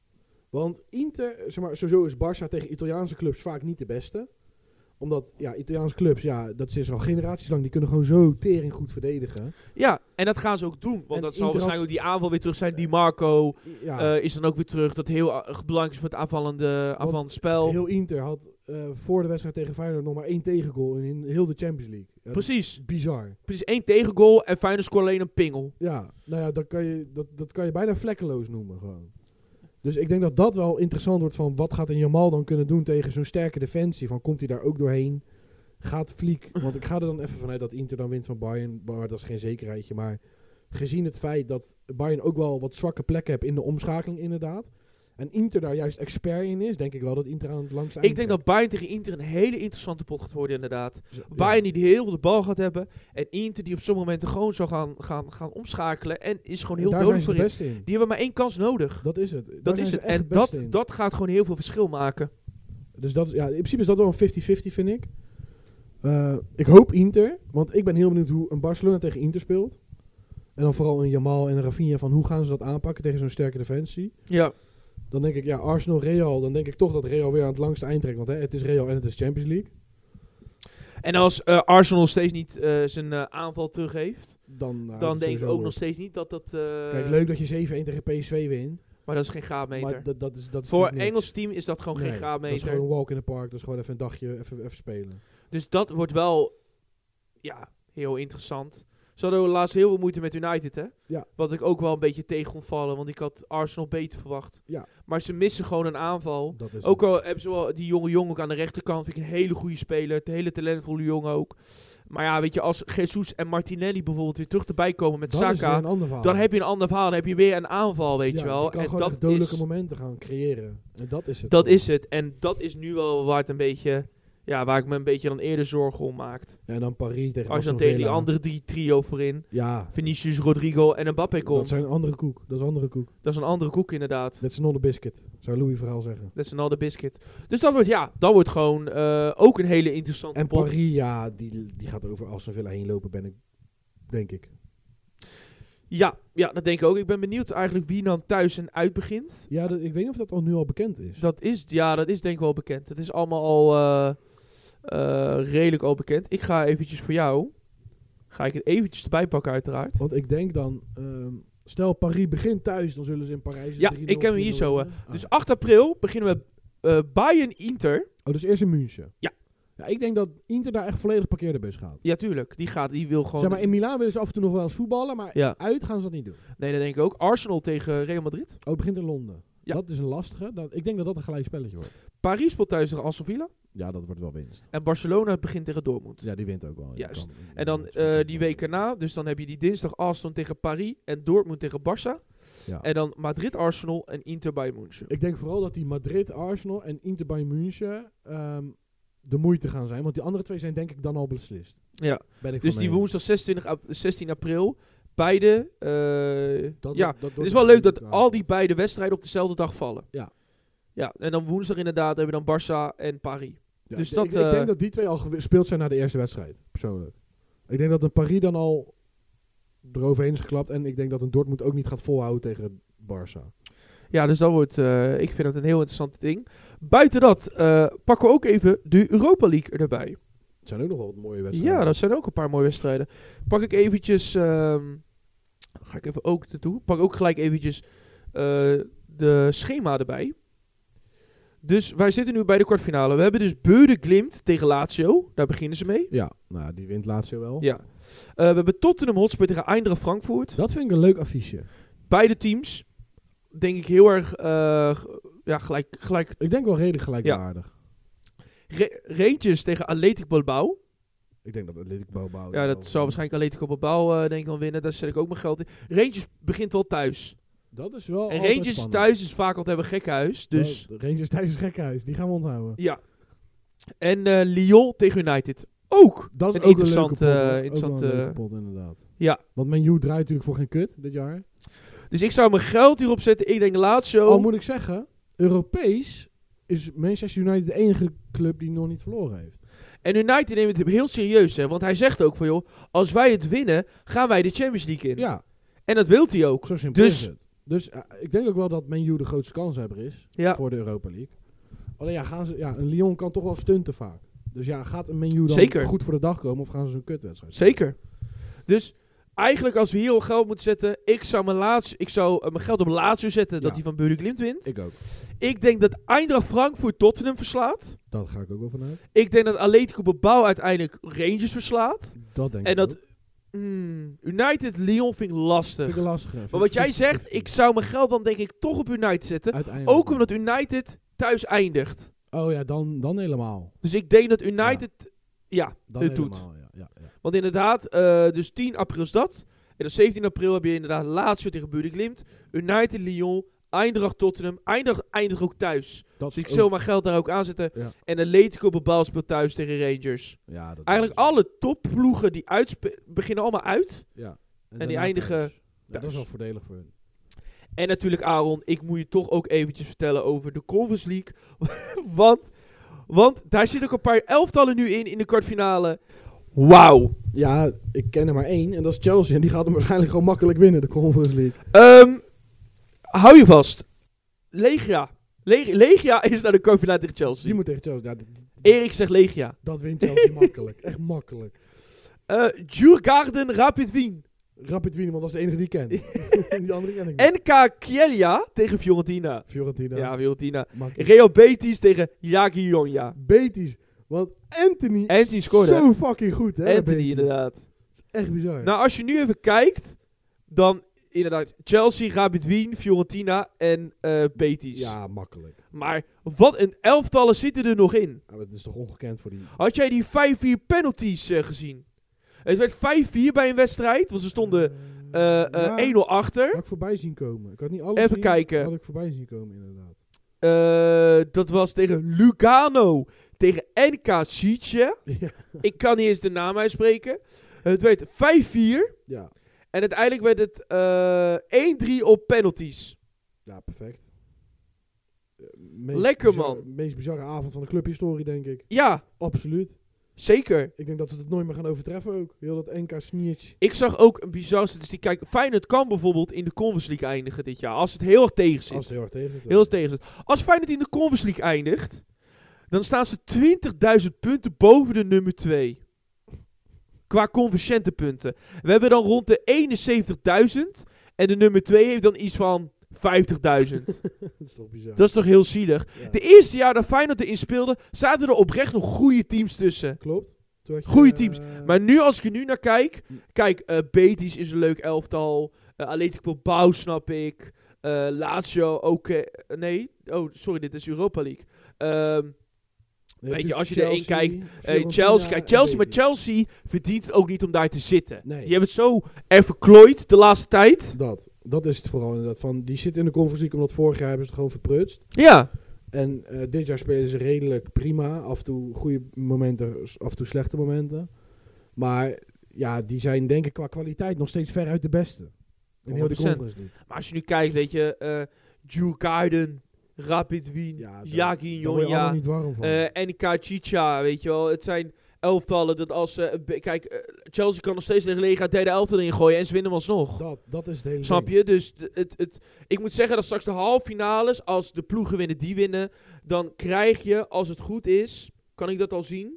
Want Inter, zeg maar, sowieso is Barça tegen Italiaanse clubs vaak niet de beste. Omdat, ja, Italiaanse clubs, ja, dat is al generaties lang, die kunnen gewoon zo tering goed verdedigen. Ja, en dat gaan ze ook doen. Want En dat zal Inter waarschijnlijk had- ook die aanval weer terug zijn. Die Marco Ja, uh, is dan ook weer terug. Dat heel uh, belangrijk is voor het aanvallende, aanvallende spel. heel Inter had uh, voor de wedstrijd tegen Feyenoord nog maar één tegengoal in, in heel de Champions League. Ja, dat Precies. is bizar. Precies één tegengoal en Feyenoord scoort alleen een pingel. Ja, nou ja, dat kan je, dat, dat kan je bijna vlekkeloos noemen gewoon. Dus ik denk dat dat wel interessant wordt van wat gaat een Jamal dan kunnen doen tegen zo'n sterke defensie. Van komt hij daar ook doorheen? Gaat Fliek, want ik ga er dan even vanuit dat Inter dan wint van Bayern, maar dat is geen zekerheidje. Maar gezien het feit dat Bayern ook wel wat zwakke plekken heeft in de omschakeling inderdaad. En Inter daar juist expert in is, denk ik wel dat Inter aan het langste eind Ik denk dat Bayern tegen Inter een hele interessante pot gaat worden inderdaad. trekt. Ja. Bayern die heel veel de bal gaat hebben. En Inter die op sommige momenten gewoon zal gaan, gaan, gaan omschakelen. En is gewoon heel Daar zijn dodelijk ze voor het in. beste in. Die hebben maar één kans nodig. Dat is het. Daar Dat zijn is ze het. echt En het beste dat, in. dat gaat gewoon heel veel verschil maken. Dus dat, is- ja, in principe is dat wel een vijftig vijftig, vind ik. Uh, ik hoop Inter, want ik ben heel benieuwd hoe een Barcelona tegen Inter speelt. En dan vooral een Yamal en een Rafinha, van hoe gaan ze dat aanpakken tegen zo'n sterke defensie. Ja. Dan denk ik, ja, Arsenal, Real, dan denk ik toch dat Real weer aan het langste eind trekt. Want hè, het is Real en het is Champions League. En als uh, Arsenal nog steeds niet uh, zijn uh, aanval terug heeft, Dan, nou, dan denk ik ook wordt. nog steeds niet dat dat... Uh, Kijk, leuk dat je zeven-één tegen P S V wint. Maar dat is geen graadmeter. Maar dat, dat is, dat is Voor natuurlijk Engels team is dat gewoon niks. geen Nee, graadmeter. Dat is gewoon een walk in the park. Dat is gewoon even een dagje even, even spelen. Dus dat wordt wel ja, heel interessant. Ze hadden laatst heel veel moeite met United, hè? Ja. Wat ik ook wel een beetje tegen kon vallen, want ik had Arsenal beter verwacht. Ja. Maar ze missen gewoon een aanval. Dat is Ook al hebben ze wel die jonge jongen ook aan de rechterkant, vind ik een hele goede speler. Een hele talentvolle jongen ook. Maar ja, weet je, als Jesus en Martinelli bijvoorbeeld weer terug erbij komen met dat is weer Saka, een ander verhaal. dan heb je een ander verhaal. Dan heb je weer een aanval, weet ja, je wel. Je kan En gewoon dat echt dodelijke is, momenten gaan creëren. En dat is het. dat gewoon. is het. En dat is nu wel waar het een beetje, ja, waar ik me een beetje dan eerder zorgen om maakt. Ja, en dan Paris tegen Als je dan Aston tegen die Villa. andere drie trio voorin, Ja, Vinicius, Rodrigo en Mbappé komt. dat zijn een andere koek. Dat is een andere koek. Dat is een andere koek inderdaad. That's another biscuit, zou Louis vooral zeggen. Dat is een andere biscuit. Dus dat wordt, ja, dat wordt gewoon uh, ook een hele interessante En pot. Paris, ja, die, die gaat over Aston Villa heen lopen, ben ik, denk ik. Ja, ja, dat denk ik ook. Ik ben benieuwd eigenlijk wie dan thuis en uit begint. Ja, dat, ik weet niet of dat al nu al bekend is. Dat is, ja, dat is denk ik wel bekend. Het is allemaal al uh, uh, redelijk al bekend. Ik ga eventjes voor jou, ga ik het eventjes erbij pakken uiteraard. Want ik denk dan, um, stel Paris begint thuis, dan zullen ze in Parijs... Ja, ik heb hem hier zo. Uh, dus acht april beginnen we uh, Bayern-Inter. Oh, dus eerst in München. Ja. Ja, ik denk dat Inter daar echt volledig parkeerbus gaat. Ja, tuurlijk. Die gaat, die wil gewoon... Zeg maar, in Milaan willen ze af en toe nog wel eens voetballen, maar ja. uit gaan ze dat niet doen. Nee, dat denk ik ook. Arsenal tegen Real Madrid. Oh, het begint in Londen. Ja. Dat is een lastige. Dat, ik denk dat dat een gelijk spelletje wordt. Paris speelt thuis tegen Aston Villa. Ja, dat wordt wel winst. En Barcelona begint tegen Dortmund. Ja, die wint ook wel. Juist. Kan, En dan uh, die week erna, dus dan heb je die dinsdag Aston tegen Paris en Dortmund tegen Barça. Ja. En dan Madrid-Arsenal en Inter bij München. Ik denk vooral dat die Madrid, Arsenal en Inter bij München um, de moeite gaan zijn. Want die andere twee zijn denk ik dan al beslist. Ja, ben ik dus van die mening. woensdag zesentwintig, zestien april, beide. Uh, Dat, ja, dat, dat, het is wel leuk dat al die beide wedstrijden op dezelfde dag vallen. Ja. Ja, en dan woensdag inderdaad hebben we dan Barça en Paris. Ja, dus ik, dat, ik, ik uh, denk dat die twee al gespeeld zijn na de eerste wedstrijd, persoonlijk. Ik denk dat een Paris dan al eroverheen is geklapt. En ik denk dat een Dortmund ook niet gaat volhouden tegen Barça. Ja, dus dat wordt, uh, ik vind dat een heel interessant ding. Buiten dat uh, pakken we ook even de Europa League erbij. Het zijn ook nog wel wat mooie wedstrijden. Ja, dat zijn ook een paar mooie wedstrijden. Pak ik eventjes, um, ga ik even ook ertoe, pak ook gelijk eventjes uh, de schema erbij. Dus wij zitten nu bij de kwartfinale. We hebben dus Beude Glimt tegen Lazio. Daar beginnen ze mee. Ja, nou die wint Lazio wel. Ja. Uh, we hebben Tottenham Hotspur tegen Eintracht Frankfurt. Dat vind ik een leuk affiche. Beide teams, denk ik heel erg, uh, ja, gelijk, gelijk. Ik denk wel redelijk gelijkwaardig. Re- Rangers tegen Athletic Bilbao. Ik denk dat Athletic Bilbao... Ja, dat zal waarschijnlijk Atletico Bilbao uh, denk ik wel winnen. Daar zet ik ook mijn geld in. Rangers begint wel thuis. Dat is wel En altijd Rangers spannend. thuis is vaak altijd een gekhuis. Dus Oh, Rangers thuis is gekhuis. Die gaan we onthouden. ja. En uh, Lyon tegen United. Ook. Dat is Een ook interessant, een leuke pot, uh, hoor. interessant, Ook wel een uh, leuke pot, inderdaad. Ja. Want Man U draait natuurlijk voor geen kut dit jaar. Dus ik zou mijn geld hierop zetten. Ik denk Lazio. Al moet ik zeggen, Europees is Manchester United de enige club die nog niet verloren heeft. En United neemt het heel serieus, hè. Want hij zegt ook van, joh, als wij het winnen, gaan wij de Champions League in. Ja, En dat wil hij ook. zo simpel Dus- is het. Dus uh, ik denk ook wel dat Man U de grootste kanshebber is Ja. voor de Europa League. Alleen ja, gaan ze, ja, een Lyon kan toch wel stunten vaak. Dus ja, gaat een Man U dan Zeker. goed voor de dag komen of gaan ze zo'n kutwedstrijd? Zeker. Dus eigenlijk als we hier al geld moeten zetten, ik zou mijn, Lazio, ik zou, uh, mijn geld op Lazio zetten dat Ja. hij van Beude Glimt wint. Ik, Ik ook. ik denk dat Eintracht Frankfurt Tottenham verslaat. Dat ga ik ook wel vanuit. Ik denk dat Atletico Bilbao uiteindelijk Rangers verslaat. Dat denk En ik dat ook. mm, United Lyon vind ik lastig. Vind ik lastig. hè. Vind Maar wat ik jij vijftig zegt, vijftig. ik zou mijn geld dan denk ik toch op United zetten. Uiteindelijk. Ook omdat United thuis eindigt. Oh ja, dan, dan helemaal. Dus ik denk dat United, ja, Dan het doet. helemaal, ja, ja, ja. Want inderdaad, uh, dus tien april is dat. En dan zeventien april heb je inderdaad Lazio tegen Beude Glimt. United, Lyon, Eindracht, Tottenham. Eindracht eindigt ook thuis. Dat Dus ik is zal ook- mijn geld daar ook aan zetten. Ja. En Atletico Bilbao speelt thuis tegen Rangers. Ja, dat Eigenlijk is- alle topploegen die uitspe- beginnen allemaal uit. Ja. die daarna eindigen thuis. Ja, dat thuis. is wel voordelig voor hun. En natuurlijk Aaron, ik moet je toch ook eventjes vertellen over de Conference League. Want Want daar zitten ook een paar elftallen nu in, in de kwartfinale. Wauw. Ja, ik ken er maar één. En dat is Chelsea. En die gaat hem waarschijnlijk gewoon makkelijk winnen, de Conference League. Um, hou je vast. Legia. Leg- Legia is naar de kwartfinale tegen Chelsea. Die moet tegen Chelsea. Ja, d- d- Erik zegt Legia. dat wint Chelsea makkelijk. Echt makkelijk. Uh, Djurgården Rapid Wien. Rapid Wien, want dat is de enige die ik ken. Die andere ken ik niet. N K Chiaia tegen Fiorentina. Fiorentina. Ja, Fiorentina. Makkelijk. Real Betis tegen Jagiellonia. Betis. Want Anthony, Anthony scoorde. zo fucking goed, hè? Anthony, Betis. inderdaad. Dat is echt bizar. Nou, als je nu even kijkt, dan inderdaad Chelsea, Rapid Wien, Fiorentina en uh, Betis. ja, makkelijk. Maar wat een elftallen zitten er nog in. Ja, dat is toch ongekend voor die... Had jij die vijf vier penalties uh, gezien? Het werd vijf vier bij een wedstrijd, want ze stonden uh, uh, Ja, één nul achter. had ik voorbij zien komen. Ik had niet alles Even zien, kijken. had ik voorbij zien komen, inderdaad. Uh, dat was tegen Lugano, tegen N K Sietje. Ja. Ik kan niet eens de naam uitspreken. Het werd vijf vier. Ja. En uiteindelijk werd het uh, één drie op penalties. Ja, perfect. Uh, meest Lekker, bizarre- man. meest bizarre avond van de clubhistorie, denk ik. Ja, Absoluut. zeker. Ik denk dat ze het nooit meer gaan overtreffen ook. Heel dat N K Snitch. Ik zag ook een bizarre statistiek. Kijk, Feyenoord kan bijvoorbeeld in de Conference League eindigen dit jaar. Als het heel erg tegen zit. Als het heel erg tegen zit. Heel erg tegen zit. Als Feyenoord in de Conference League eindigt, dan staan ze twintigduizend punten boven de nummer twee. Qua convergentenpunten. We hebben dan rond de eenenzeventigduizend. En de nummer twee heeft dan iets van vijftigduizend. Dat is toch bizar. Dat is toch heel zielig. Ja. De eerste jaar dat Feyenoord erin speelde, zaten er oprecht nog goede teams tussen. Klopt. Toen had je, Goeie teams. eh, Maar nu, als ik er nu naar kijk... Kijk, uh, Betis is een leuk elftal. Uh, Atletico Bilbao snap ik. Uh, Lazio ook... uh, nee. Oh, sorry, dit is Europa League. Um, dan weet heb je, als je erin kijkt, uh, Fiorentina Chelsea, kijk, en Chelsea, maar Betis. Chelsea verdient het ook niet om daar te zitten. Nee. Die hebben het zo er verklooid de laatste tijd. Dat. Dat is het vooral inderdaad. Van, die zitten in de Conference League omdat vorig jaar hebben ze het gewoon verprutst. Ja. En uh, dit jaar spelen ze redelijk prima. Af en toe goede momenten, af en toe slechte momenten. Maar ja, die zijn denk ik qua kwaliteit nog steeds veruit de beste. In heel de honderd procent. Conference League. Maar als je nu kijkt, weet je... Uh, Djurgården, Rapid Wien, Ja, daar- Daar word je Jagiellonia... allemaal niet warm van. Uh, N K Chicha, weet je wel. Het zijn elftallen dat als... Uh, be- kijk, uh, Chelsea kan nog steeds tegen Lega derde elftal ingooien en ze winnen hem alsnog. dat, dat is het hele Snap ding. je? Dus d- het, het, ik moet zeggen dat straks de halve finales, als de ploegen winnen die winnen, dan krijg je, als het goed is... Kan ik dat al zien?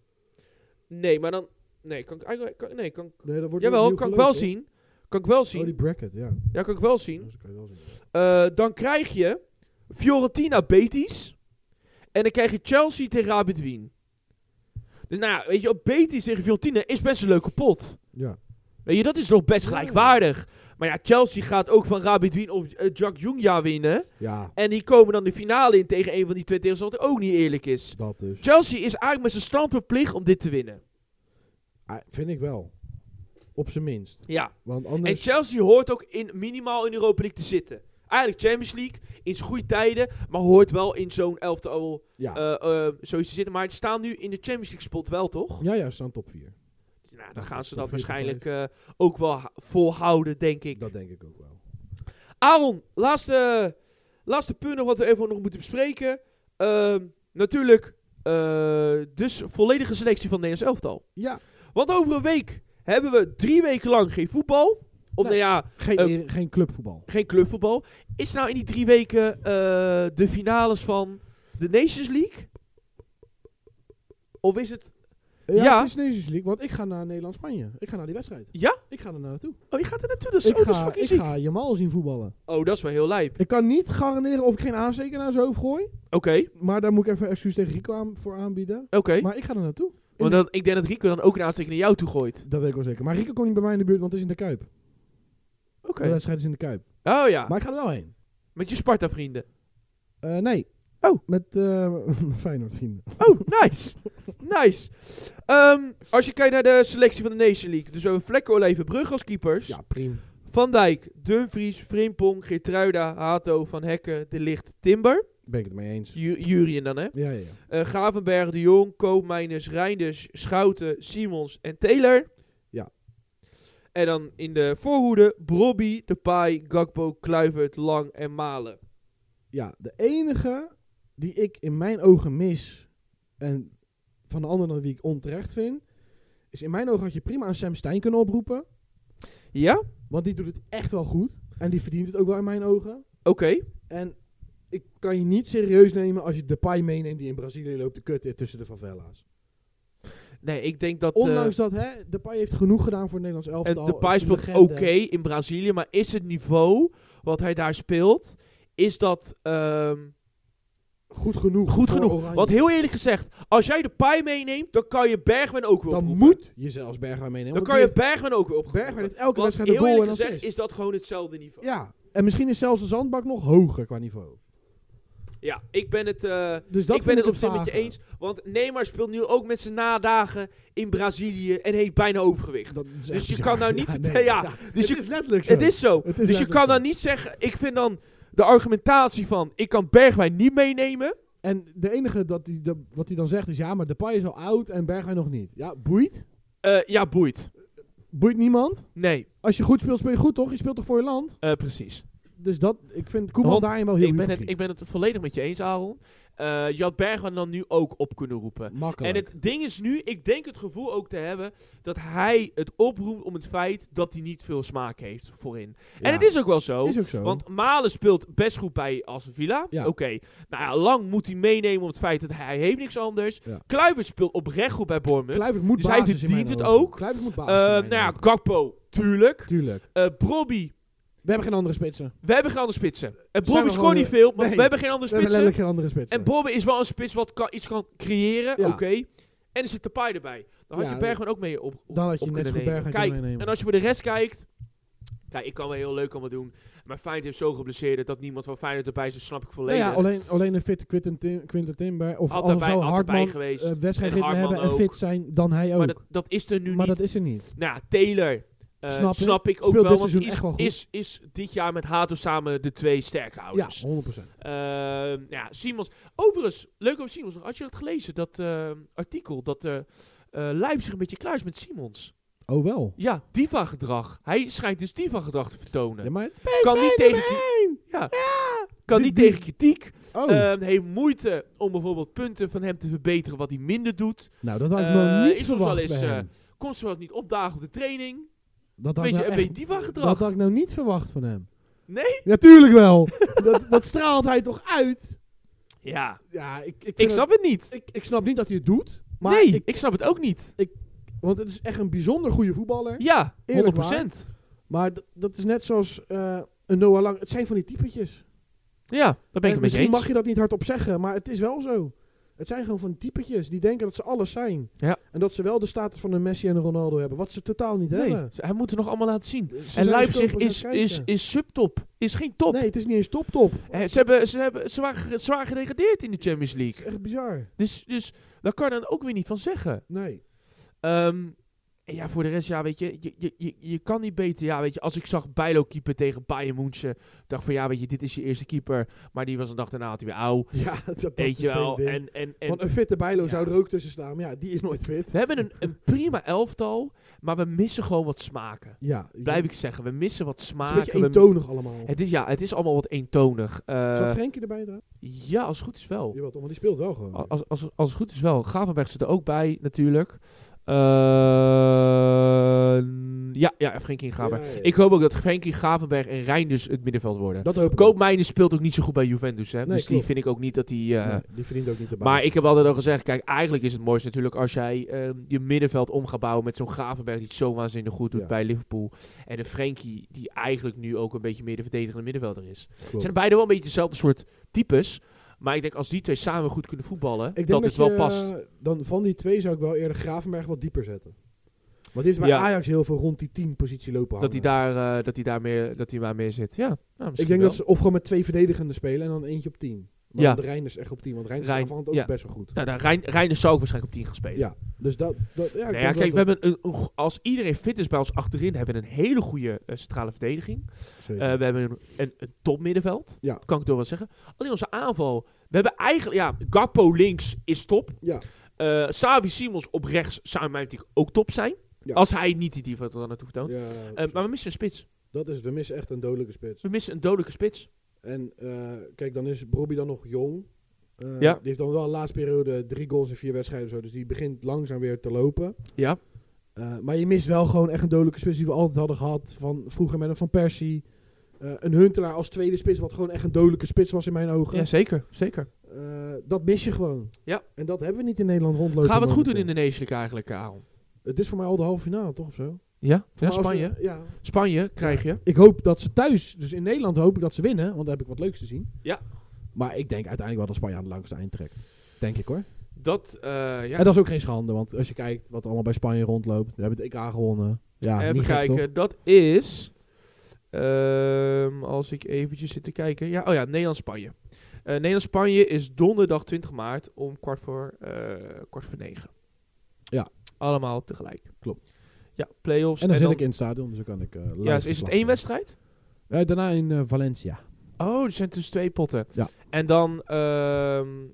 Nee, maar dan... Nee, kan ik eigenlijk... Kan, nee, kan, Nee, dat wordt jawel, opnieuw kan ik geloot, wel hoor. zien. Kan ik wel Oh, zien. die bracket, ja. Ja, kan ik wel zien. Dat kan je wel zien. Uh, dan krijg je Fiorentina Betis. En dan krijg je Chelsea tegen Rapid Wien. Dus nou ja, weet je, op Betis tegen Fiorentina is best een leuke pot. Ja. Weet je, dat is nog best Ja. gelijkwaardig. Maar ja, Chelsea gaat ook van Rapid Wien of uh, Jagiellonia winnen. Ja, En die komen dan de finale in tegen een van die twee tegenstanders, wat ook niet eerlijk is. dat dus. Chelsea is eigenlijk met zijn stand verplicht om dit te winnen. Ah, vind ik wel. Op zijn minst. Ja. Want En anders... Chelsea hoort ook in, minimaal in Europa League te zitten. Eigenlijk Champions League, in zijn goede tijden, maar hoort wel in zo'n elftal ja. uh, uh, zoiets te zitten. Maar het staan nu in de Champions League spot wel, toch? ja, ja, ze staan top vier. Nou, dan Ja, gaan ze top dat vier, waarschijnlijk uh, ook wel ha- volhouden, denk ik. Dat denk ik ook wel. Aaron, laatste, laatste punt nog wat we even nog moeten bespreken. Uh, natuurlijk, uh, dus volledige selectie van het Nederlands elftal. Ja. Want over een week hebben we drie weken lang geen voetbal. Of Nee. nou ja, Geen, Uh, geen clubvoetbal. geen clubvoetbal. Is nou in die drie weken uh, de finales van de Nations League? Of is het... Ja, Ja. het is Nations League, want ik ga naar Nederland-Spanje. Ik ga naar die wedstrijd. Ja? Ik ga er naartoe. Oh, je gaat er naartoe. Dat is, Ik oh, dat is ga, fucking ik ziek. ga Jamal zien voetballen. Oh, dat is wel heel lijp. Ik kan niet garanderen of ik geen aansteker naar zijn hoofd gooi. Oké, Maar daar moet ik even excuus tegen Rico aan, voor aanbieden. oké. Maar ik ga er naartoe. In Want de- dat, ik denk dat Rico dan ook een aansteking naar jou toe gooit. Dat weet ik wel zeker. Maar Rico komt niet bij mij in de buurt, want het is in de Kuip. Oké. De wedstrijd is in de Kuip. Oh ja, Maar ik ga er wel heen. met je Sparta-vrienden. Uh, nee. Oh. Met uh, Feyenoord vrienden. Oh, nice. Nice. Um, als je kijkt naar de selectie van de Nation League. Dus we hebben Vlekken, Olijven, Brugge als keepers. Ja, prima. Van Dijk, Dumfries, Frimpong, Geertruida, Hato, Van Hekken, De Ligt, Timber. Ben ik het mee eens. Ju- Jurien dan, hè. Ja, ja, ja. Uh, Gravenberg, De Jong, Koopmeiners, Reinders, Schouten, Simons en Taylor. Ja. En dan in de voorhoede Brobby, Depay, Gakpo, Kluivert, Lang en Malen. Ja, de enige die ik in mijn ogen mis En van de andere wie ik onterecht vind, is in mijn ogen had je prima een Sam Stein kunnen oproepen. Ja? Want die doet het echt wel goed. En die verdient het ook wel in mijn ogen. Oké. Okay. En ik kan je niet serieus nemen als je Depay meeneemt die in Brazilië loopt te kutten tussen de favela's. Nee, ik denk dat... Ondanks uh, dat, hè, Depay heeft genoeg gedaan voor het Nederlands elftal. En Depay speelt oké okay in Brazilië, maar is het niveau wat hij daar speelt, is dat... Um, Goed genoeg. Goed genoeg. Oranje. Want heel eerlijk gezegd, als jij de Depay meeneemt, dan kan je Bergwijn ook weer Dan oproepen. moet je zelfs Bergwijn meenemen. Dan kan je Bergwijn ook weer oproepen. Bergwijn heeft elke want wedstrijd een heel goal eerlijk en gezegd assist. is dat gewoon hetzelfde niveau. Ja, en misschien is zelfs de Zandbak nog hoger qua niveau. Ja, ik ben het, uh, dus dat ik ben het op het zich met je eens. Want Neymar speelt nu ook met zijn nadagen in Brazilië en heeft bijna overgewicht. Dus je kan nou niet... Ja, nee, nee, ja, ja. Dus het je, is letterlijk zo. Het is zo. Het is dus je kan dan niet zeggen... Ik vind dan de argumentatie van... Ik kan Bergwijn niet meenemen... En de enige dat die, de, wat hij dan zegt is... Ja, maar Depay is al oud en Bergwijn nog niet. Ja, boeit? Uh, ja, boeit. Boeit niemand? Nee. Als je goed speelt, speel je goed, toch? Je speelt toch voor je land? Uh, precies. Dus dat, ik vind Koeman Hond, daarin wel heel ik ben, het, hypocriet. ik ben het volledig met je eens, Aaron. Uh, je had Bergwijn dan nu ook op kunnen roepen. Makkelijk. En het ding is nu, ik denk het gevoel ook te hebben... dat hij het oproept om het feit dat hij niet veel smaak heeft voorin. Ja. En het is ook wel zo. Is ook zo. Want Malen speelt best goed bij Aston Villa. Ja. Oké. Okay. Nou ja, lang moet hij meenemen om het feit dat hij heeft niks anders. Ja. Kluivert speelt oprecht goed bij Bournemouth. Kluivert moet dus basis hij verdient in het ogen. ook. Kluivert moet Uh, basis nou ja, Gakpo, tuurlijk. Tuurlijk. Uh, Brobby... We hebben geen andere spitsen. We hebben geen andere spitsen. En Zijn Bobby we scoort niet gewoon- veel, maar nee. we hebben geen andere We hebben spitsen. letterlijk geen andere spitsen. En Bobby is wel een spits wat kan, iets kan creëren, Ja. oké. Okay. En er zit Depay erbij. Dan had Ja, je Bergwijn ook mee op, op dan had je op net zo kunnen goed nemen. Bergwijn Kijk, kunnen nemen. en als je voor de rest kijkt... Kijk, ik kan wel heel leuk allemaal doen. Maar Feyenoord heeft zo geblesseerd dat niemand van Feyenoord erbij is. Dat snap ik Nou volledig. ja, alleen, alleen een fitte Quinten, Tim, Quinten Timber. Of Altijd al bij- zou altijd bij Hartman geweest. uh, En wedstrijdritme Hartman hebben en ook. fit zijn, dan hij ook. Maar dat, dat is er nu maar niet. dat is er niet. Nou ja, Taylor... Uh, Snap snap, ik. ik ook Speelt wel, dit want seizoen is, echt wel goed. is, is dit jaar met Hato samen de twee sterke Ja, houders. honderd procent. Uh, ja, Simons. Overigens, leuk over Simons. Had je dat gelezen, dat uh, artikel, dat uh, uh, Leipzig een beetje klaar is met Simons? Oh wel? Ja, diva-gedrag. Hij schijnt dus diva-gedrag te vertonen. Ja, maar kan niet tegen, ja. Ja. Kan Die- niet die- tegen kritiek. Oh, Uh, heeft moeite om bijvoorbeeld punten van hem te verbeteren wat hij minder doet. nou dat had ik uh, nog niet is soms verwacht wel eens, bij uh, hem. Komt zoals niet opdagen op de training. Dat had Weet ik je, nou een echt- beetje diva-gedrag. Dat had ik nou niet verwacht van hem. Nee? Natuurlijk wel. dat, dat straalt hij toch uit? Ja. Ja, ik, ik, Ik vind snap het niet. het, ik, ik snap niet dat hij het doet. Maar nee, ik, ik snap het ook niet. want het is echt een bijzonder goede voetballer. Ja, Eerlijk honderd procent. Maar d- dat is net zoals uh, een Noah Lang. Het zijn van die typetjes. Ja, daar ben ik En het met je misschien eens. mag je dat niet hardop zeggen, maar het is wel zo. Het zijn gewoon van typetjes die denken dat ze alles zijn. Ja. En dat ze wel de status van een Messi en een Ronaldo hebben. Wat ze totaal niet Nee, hebben. ze- hij moet het nog allemaal laten zien. Ze En zijn Leipzig dus is, aan het is, kijken. is subtop. Is geen top. Nee, het is niet eens top-top. Eh, ze, hebben, ze, hebben, ze waren ge- zwaar gedegradeerd in de Champions Het is League. echt bizar. Dus, dus daar kan je dan ook weer niet van zeggen. Nee. Um, en ja, voor de rest, ja, weet je, je, je, je, je kan niet beter. Ja, weet je, als ik zag Bijlo keeper tegen Bayern München, dacht van ja, weet je, dit is je eerste keeper. Maar die was een dag daarna had hij weer oud. Ja, dat, dat Weet is je het hele wel. ding. En, en, en Want een fitte Bijlo ja. zou er ook tussen staan. Maar ja, die is nooit fit. we hebben een, een prima elftal, maar we missen gewoon wat smaken. Ja. Blijf ik zeggen, we missen wat Het is smaken. een beetje We- eentonig allemaal. het is, ja, het is allemaal wat eentonig. Uh, Zat Frenkie erbij daar? ja, als het goed is wel. Jawel, toch, want die speelt wel gewoon. Als, als, als het goed is wel. Gravenberg zit er ook bij, natuurlijk. Uh, ja, ja, Frenkie Gravenberg. Ja, ja, ja. Ik hoop ook dat Frenkie Gravenberg en Reinders het middenveld worden. Dat hoop ik. Koopmeiners speelt ook niet zo goed bij Juventus, hè? Nee, dus die klopt. vind ik ook niet dat die... Uh, Nee, die verdient ook niet erbij. maar ik heb altijd al gezegd, kijk, eigenlijk is het mooiste natuurlijk als jij uh, je middenveld om gaat bouwen met zo'n Gravenberg die het zo waanzinnig goed doet Ja. bij Liverpool. En een Frenkie die eigenlijk nu ook een beetje meer de verdedigende middenvelder is. Klopt. Het zijn beide wel een beetje dezelfde soort types. Maar ik denk als die twee samen goed kunnen voetballen, Ik denk dat, dat het wel je, past. uh, dan van die twee zou ik wel eerder Gravenberg wat dieper zetten. Want die is bij Ja. Ajax heel veel rond die tien positie lopen Dat hij hangen. daar, uh, dat hij daar meer, dat hij maar meer zit. Ja, nou, Ik misschien denk wel. dat ze of gewoon met twee verdedigenden spelen en dan eentje op tien. Maar Ja. de Reinders echt op tien, want Reinders Rijn- is aanvallend ook ja. best wel goed. Nou, nou, Rijn, Reinders zou ook waarschijnlijk op tien gaan spelen. Ja, dus dat... dat ja, ik Nou ja, denk kijk, we dat- hebben een, een, go- als iedereen fit is bij ons achterin, hebben we een hele goede uh, centrale verdediging. Zeker. Uh, we hebben een, een, een topmiddenveld, Ja. kan ik toch wel zeggen. Alleen onze aanval, we hebben eigenlijk, ja, Gakpo links is top. ja, Uh, Xavi Simons op rechts zou in mijn optiek ook top zijn. Ja. Als hij niet die diva er naartoe vertoont. ja, Uh, maar we missen een spits. dat is het. We missen echt een dodelijke spits. We missen een dodelijke spits. En uh, kijk, dan is Robbie dan nog jong. Uh, Ja. Die heeft dan wel de laatste periode drie goals in vier wedstrijden. Zo, dus die begint langzaam weer te lopen. Ja. Uh, maar je mist wel gewoon echt een dodelijke spits die we altijd hadden gehad. Van, vroeger met een Van Persie. Uh, een Huntelaar als tweede spits, wat gewoon echt een dodelijke spits was in mijn ogen. Ja, zeker. Zeker. Uh, dat mis je gewoon. Ja. En dat hebben we niet in Nederland rondlopen. Gaan we het goed doen in momenteel. de Nation League eigenlijk, Aaron? Het is voor mij al de halve finale, toch? Of zo? Ja? Voor Ja, mij als Spanje. we- ja. Spanje krijg je. Ik hoop dat ze thuis, dus in Nederland hoop ik dat ze winnen, want daar heb ik wat leuks te zien. Ja. Maar ik denk uiteindelijk wel dat Spanje aan de langste eind trekt. Denk ik hoor. Dat, uh, ja. En dat is ook geen schande, want als je kijkt wat allemaal bij Spanje rondloopt. We hebben het E K gewonnen. Ja, Even niet gek, kijken. toch? Dat is... Um, als ik eventjes zit te kijken. Ja, oh ja, Nederland-Spanje. Uh, Nederland-Spanje is donderdag twintig maart om kwart voor, uh, kwart voor negen. Ja. Allemaal tegelijk. Klopt. Ja, play-offs. En dan zit ik in het stadion, dus dan kan ik uh, live Ja, is het verslag één geven. wedstrijd? Uh, daarna in uh, Valencia. Oh, er zijn dus twee potten. Ja. En dan... Um,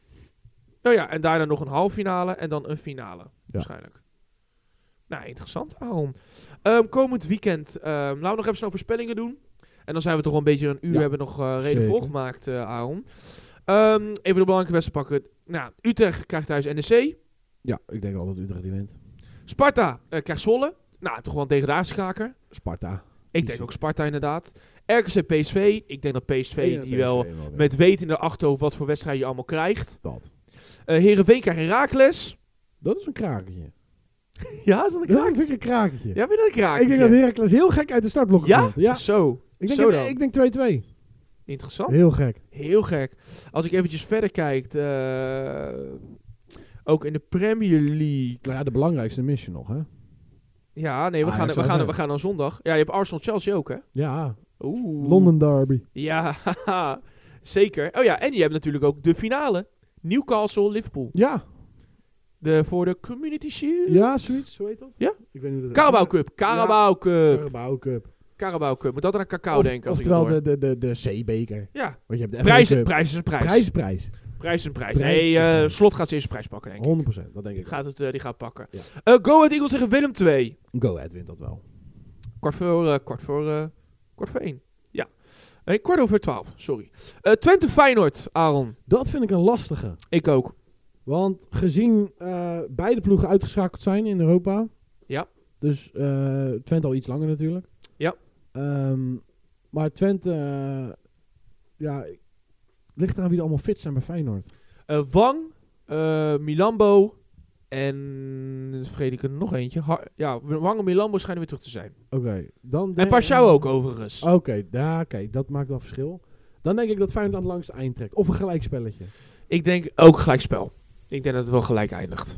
oh ja, en daarna nog een halve finale en dan een finale. Waarschijnlijk. Nou, interessant, Aaron. Um, komend weekend, um, laten we nog even snel voorspellingen doen. En dan zijn we toch wel een beetje een uur Ja, hebben nog uh, reden zeker. volgemaakt, uh, Aaron. Um, even de belangrijke wedstrijd pakken. Nou, Utrecht krijgt thuis N E C. Ja, ik denk wel dat Utrecht die wint. Sparta uh, krijgt Zwolle. Nou, toch wel een degradatiekraker. Sparta. Ik denk ook Sparta inderdaad. R K C P S V. Ik denk dat P S V die wel wint. met weten in de achterhoofd wat voor wedstrijd je allemaal krijgt. Dat. Uh, Heerenveen krijgt Heracles. Dat is een krakertje. Ja, is dat een Dat kraker? vind ik een krakertje. Ja, vind je dat een kraker? Ik denk dat Heracles heel gek uit de startblokken Ja? komt. Ja. Zo. Ik denk, Zo ik, dan. ik denk twee twee. Interessant. Heel gek. Heel gek. Als ik eventjes verder kijk, uh, ook in de Premier League. Nou ja, de belangrijkste mis je nog, hè? Ja, nee, we, Ajax gaan, we, zou gaan, zijn. we gaan dan zondag. Ja, je hebt Arsenal-Chelsea ook, hè? Ja. Oeh. London Derby. Ja, haha. Zeker. Oh ja, en je hebt natuurlijk ook de finale. Newcastle-Liverpool. Ja. De, voor de Community Shield. Ja, zoiets. Hoe heet dat? Ja? Ik weet niet hoe dat Carabao Cup. Carabao Cup. Carabao Cup. Carabao Cup. Moet dat aan een cacao Of, denken als oftewel ik het de, de, de, de C-beker. Ja. Want je hebt de F A Prijs, Cup. prijs is een prijs. Prijs is prijs. Prijs is een prijs. Prijs Nee, is uh, prijs. Slot gaat zijn eerste prijs pakken, denk ik. honderd procent, dat denk ik. Gaat het, uh, die gaat pakken. Ja. Uh, Go Ahead Eagles tegen Willem twee. Go Ahead wint dat wel. Kwart voor, uh, kwart voor, uh, kwart voor één. Ja. Nee, kwart over twaalf, sorry. Uh, Twente Feyenoord, Aaron. Dat vind ik een lastige. Ik ook. Want gezien uh, beide ploegen uitgeschakeld zijn in Europa. Ja. Dus uh, Twente al iets langer natuurlijk. Ja. Um, maar Twente, uh, ja, ligt eraan wie er allemaal fit zijn bij Feyenoord. Uh, Wang, uh, Milambo en vergeet ik er nog eentje. Har- ja, Wang en Milambo schijnen weer terug te zijn. Oké. Okay, dan En denk- Pashao ook overigens. Oké, okay, ja, okay, dat maakt wel verschil. Dan denk ik dat Feyenoord aan het langste eind trekt. Of een gelijkspelletje. Ik denk ook gelijkspel. Ik denk dat het wel gelijk eindigt.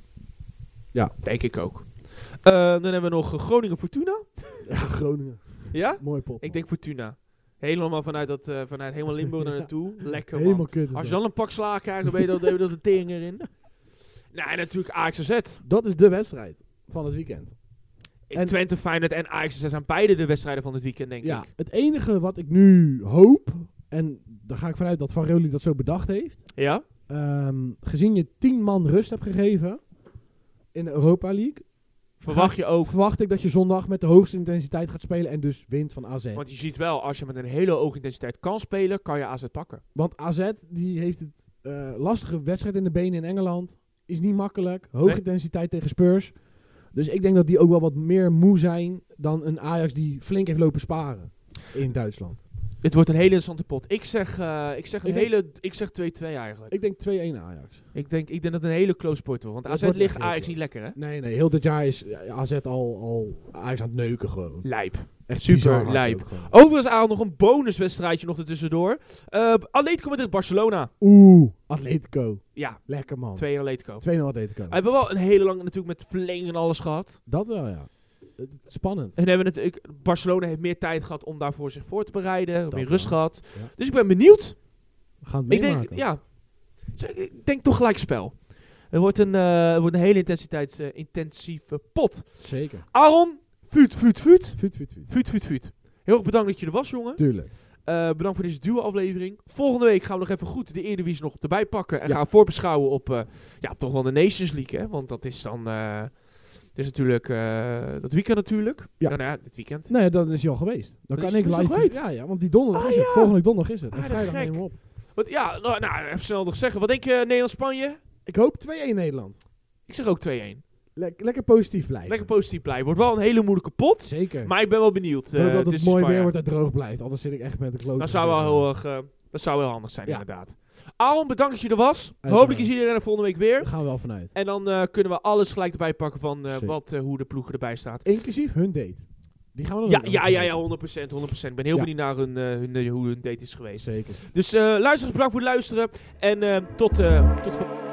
Ja. Denk ik ook. Uh, dan hebben we nog Groningen Fortuna. Ja, Groningen. Ja? Mooi pot. Ik denk Fortuna. Helemaal vanuit, dat, uh, vanuit helemaal Limburg naar naartoe. Lekker man. Helemaal kut. is Als je dat. dan een pak slaag krijgt, dan ben je dat, dan heb je dat een tering erin. Nou, en natuurlijk Ajax A Z. Dat is de wedstrijd van het weekend. Ik, En- Twente, Feyenoord en Ajax A Z zijn beide de wedstrijden van het weekend, denk Ja, ik. het enige wat ik nu hoop, en daar ga ik vanuit dat Van Roli dat zo bedacht heeft. Ja? Um, gezien je tien man rust hebt gegeven in de Europa League, Verwacht je ook. verwacht ik dat je zondag met de hoogste intensiteit gaat spelen en dus wint van A Z. Want je ziet wel, als je met een hele hoge intensiteit kan spelen, kan je A Z pakken. Want A Z die heeft het uh, lastige wedstrijd in de benen in Engeland. Is niet makkelijk. Hoge Nee. intensiteit tegen Spurs. Dus ik denk dat die ook wel wat meer moe zijn dan een Ajax die flink heeft lopen sparen in Duitsland. Dit wordt een hele interessante pot. Ik zeg, uh, ik zeg, een Ik denk- hele, ik zeg twee twee eigenlijk. Ik, Ik denk twee-één Ajax. ik, denk, ik denk dat het een hele close pot wordt. Want Dat A Z wordt ligt echt heel Ajax close. niet lekker, hè? Nee, nee. Heel dit jaar is A Z al, al Ajax aan het neuken gewoon. Lijp. Echt Super bizar hard lijp. ook gewoon. Overigens, Aal, nog een bonuswedstrijdje nog ertussendoor. Uh, Atletico Madrid Barcelona. Oeh, Atletico. Ja, Lekker man. twee Atletico. twee-nul Atletico. We hebben wel een hele lange natuurlijk met verlenging en alles gehad. Dat wel, ja. Het- het- Spannend. En hebben het, ik, Barcelona heeft meer tijd gehad om daarvoor zich voor te bereiden. Dat Meer rust wel. gehad. Ja. Dus ik ben benieuwd. We gaan het Ik meemaken. denk, ja. Zeg, Ik denk toch gelijk spel. Het wordt een, uh, het wordt een hele intensiteits, uh, intensieve pot. Zeker. Aaron, vuut, vuut, vuut. Fuut, fuut, fuut. Vuut, vuut, vuut. Heel erg bedankt dat je er was, jongen. Tuurlijk. Uh, bedankt voor deze duo aflevering. Volgende week gaan we nog even goed de Eredivisie nog erbij pakken. En Ja. gaan we voorbeschouwen op uh, ja, toch wel de Nations League. Hè? Want dat is dan... Uh, het is natuurlijk... Uh, dat weekend natuurlijk. Ja. Nou, nou ja, dit weekend. Nee, dat is hij al geweest. Dan Dat kan is- ik dat is live... al geweest? Ja, ja, want die donderdag Ah, is het. ja. Volgende week donderdag is het. En Ah, dat vrijdag gek. nemen we op. Wat, ja, nou, nou, even snel nog zeggen. Wat denk je, Nederland-Spanje? Ik hoop twee-één Nederland. Ik zeg ook twee-één. Lek- lekker positief blijven. Lekker positief blijven. Wordt wel een hele moeilijke pot. Zeker. Maar ik ben wel benieuwd. Ik hoop Uh, dat het tussen mooi Spanje. weer wordt en droog blijft. Anders zit ik echt met de klote. Dat zou wel heel erg... Uh, dat zou heel handig zijn, Ja. inderdaad. Aaron, bedankt dat je er was. Uiteraard. Hopelijk is iedereen er volgende week weer. Daar gaan we wel vanuit. En dan uh, kunnen we alles gelijk erbij pakken van uh, Zeker. wat, uh, hoe de ploeg erbij staat. Inclusief hun date. Die gaan we dan Ja, ook ja, nog ja, doen. ja, honderd procent, honderd procent. Ik ben heel Ja. benieuwd naar hun, uh, hun, uh, hoe hun date is geweest. Zeker. Dus uh, luisteraars, bedankt voor het luisteren. En uh, tot, uh, tot volgende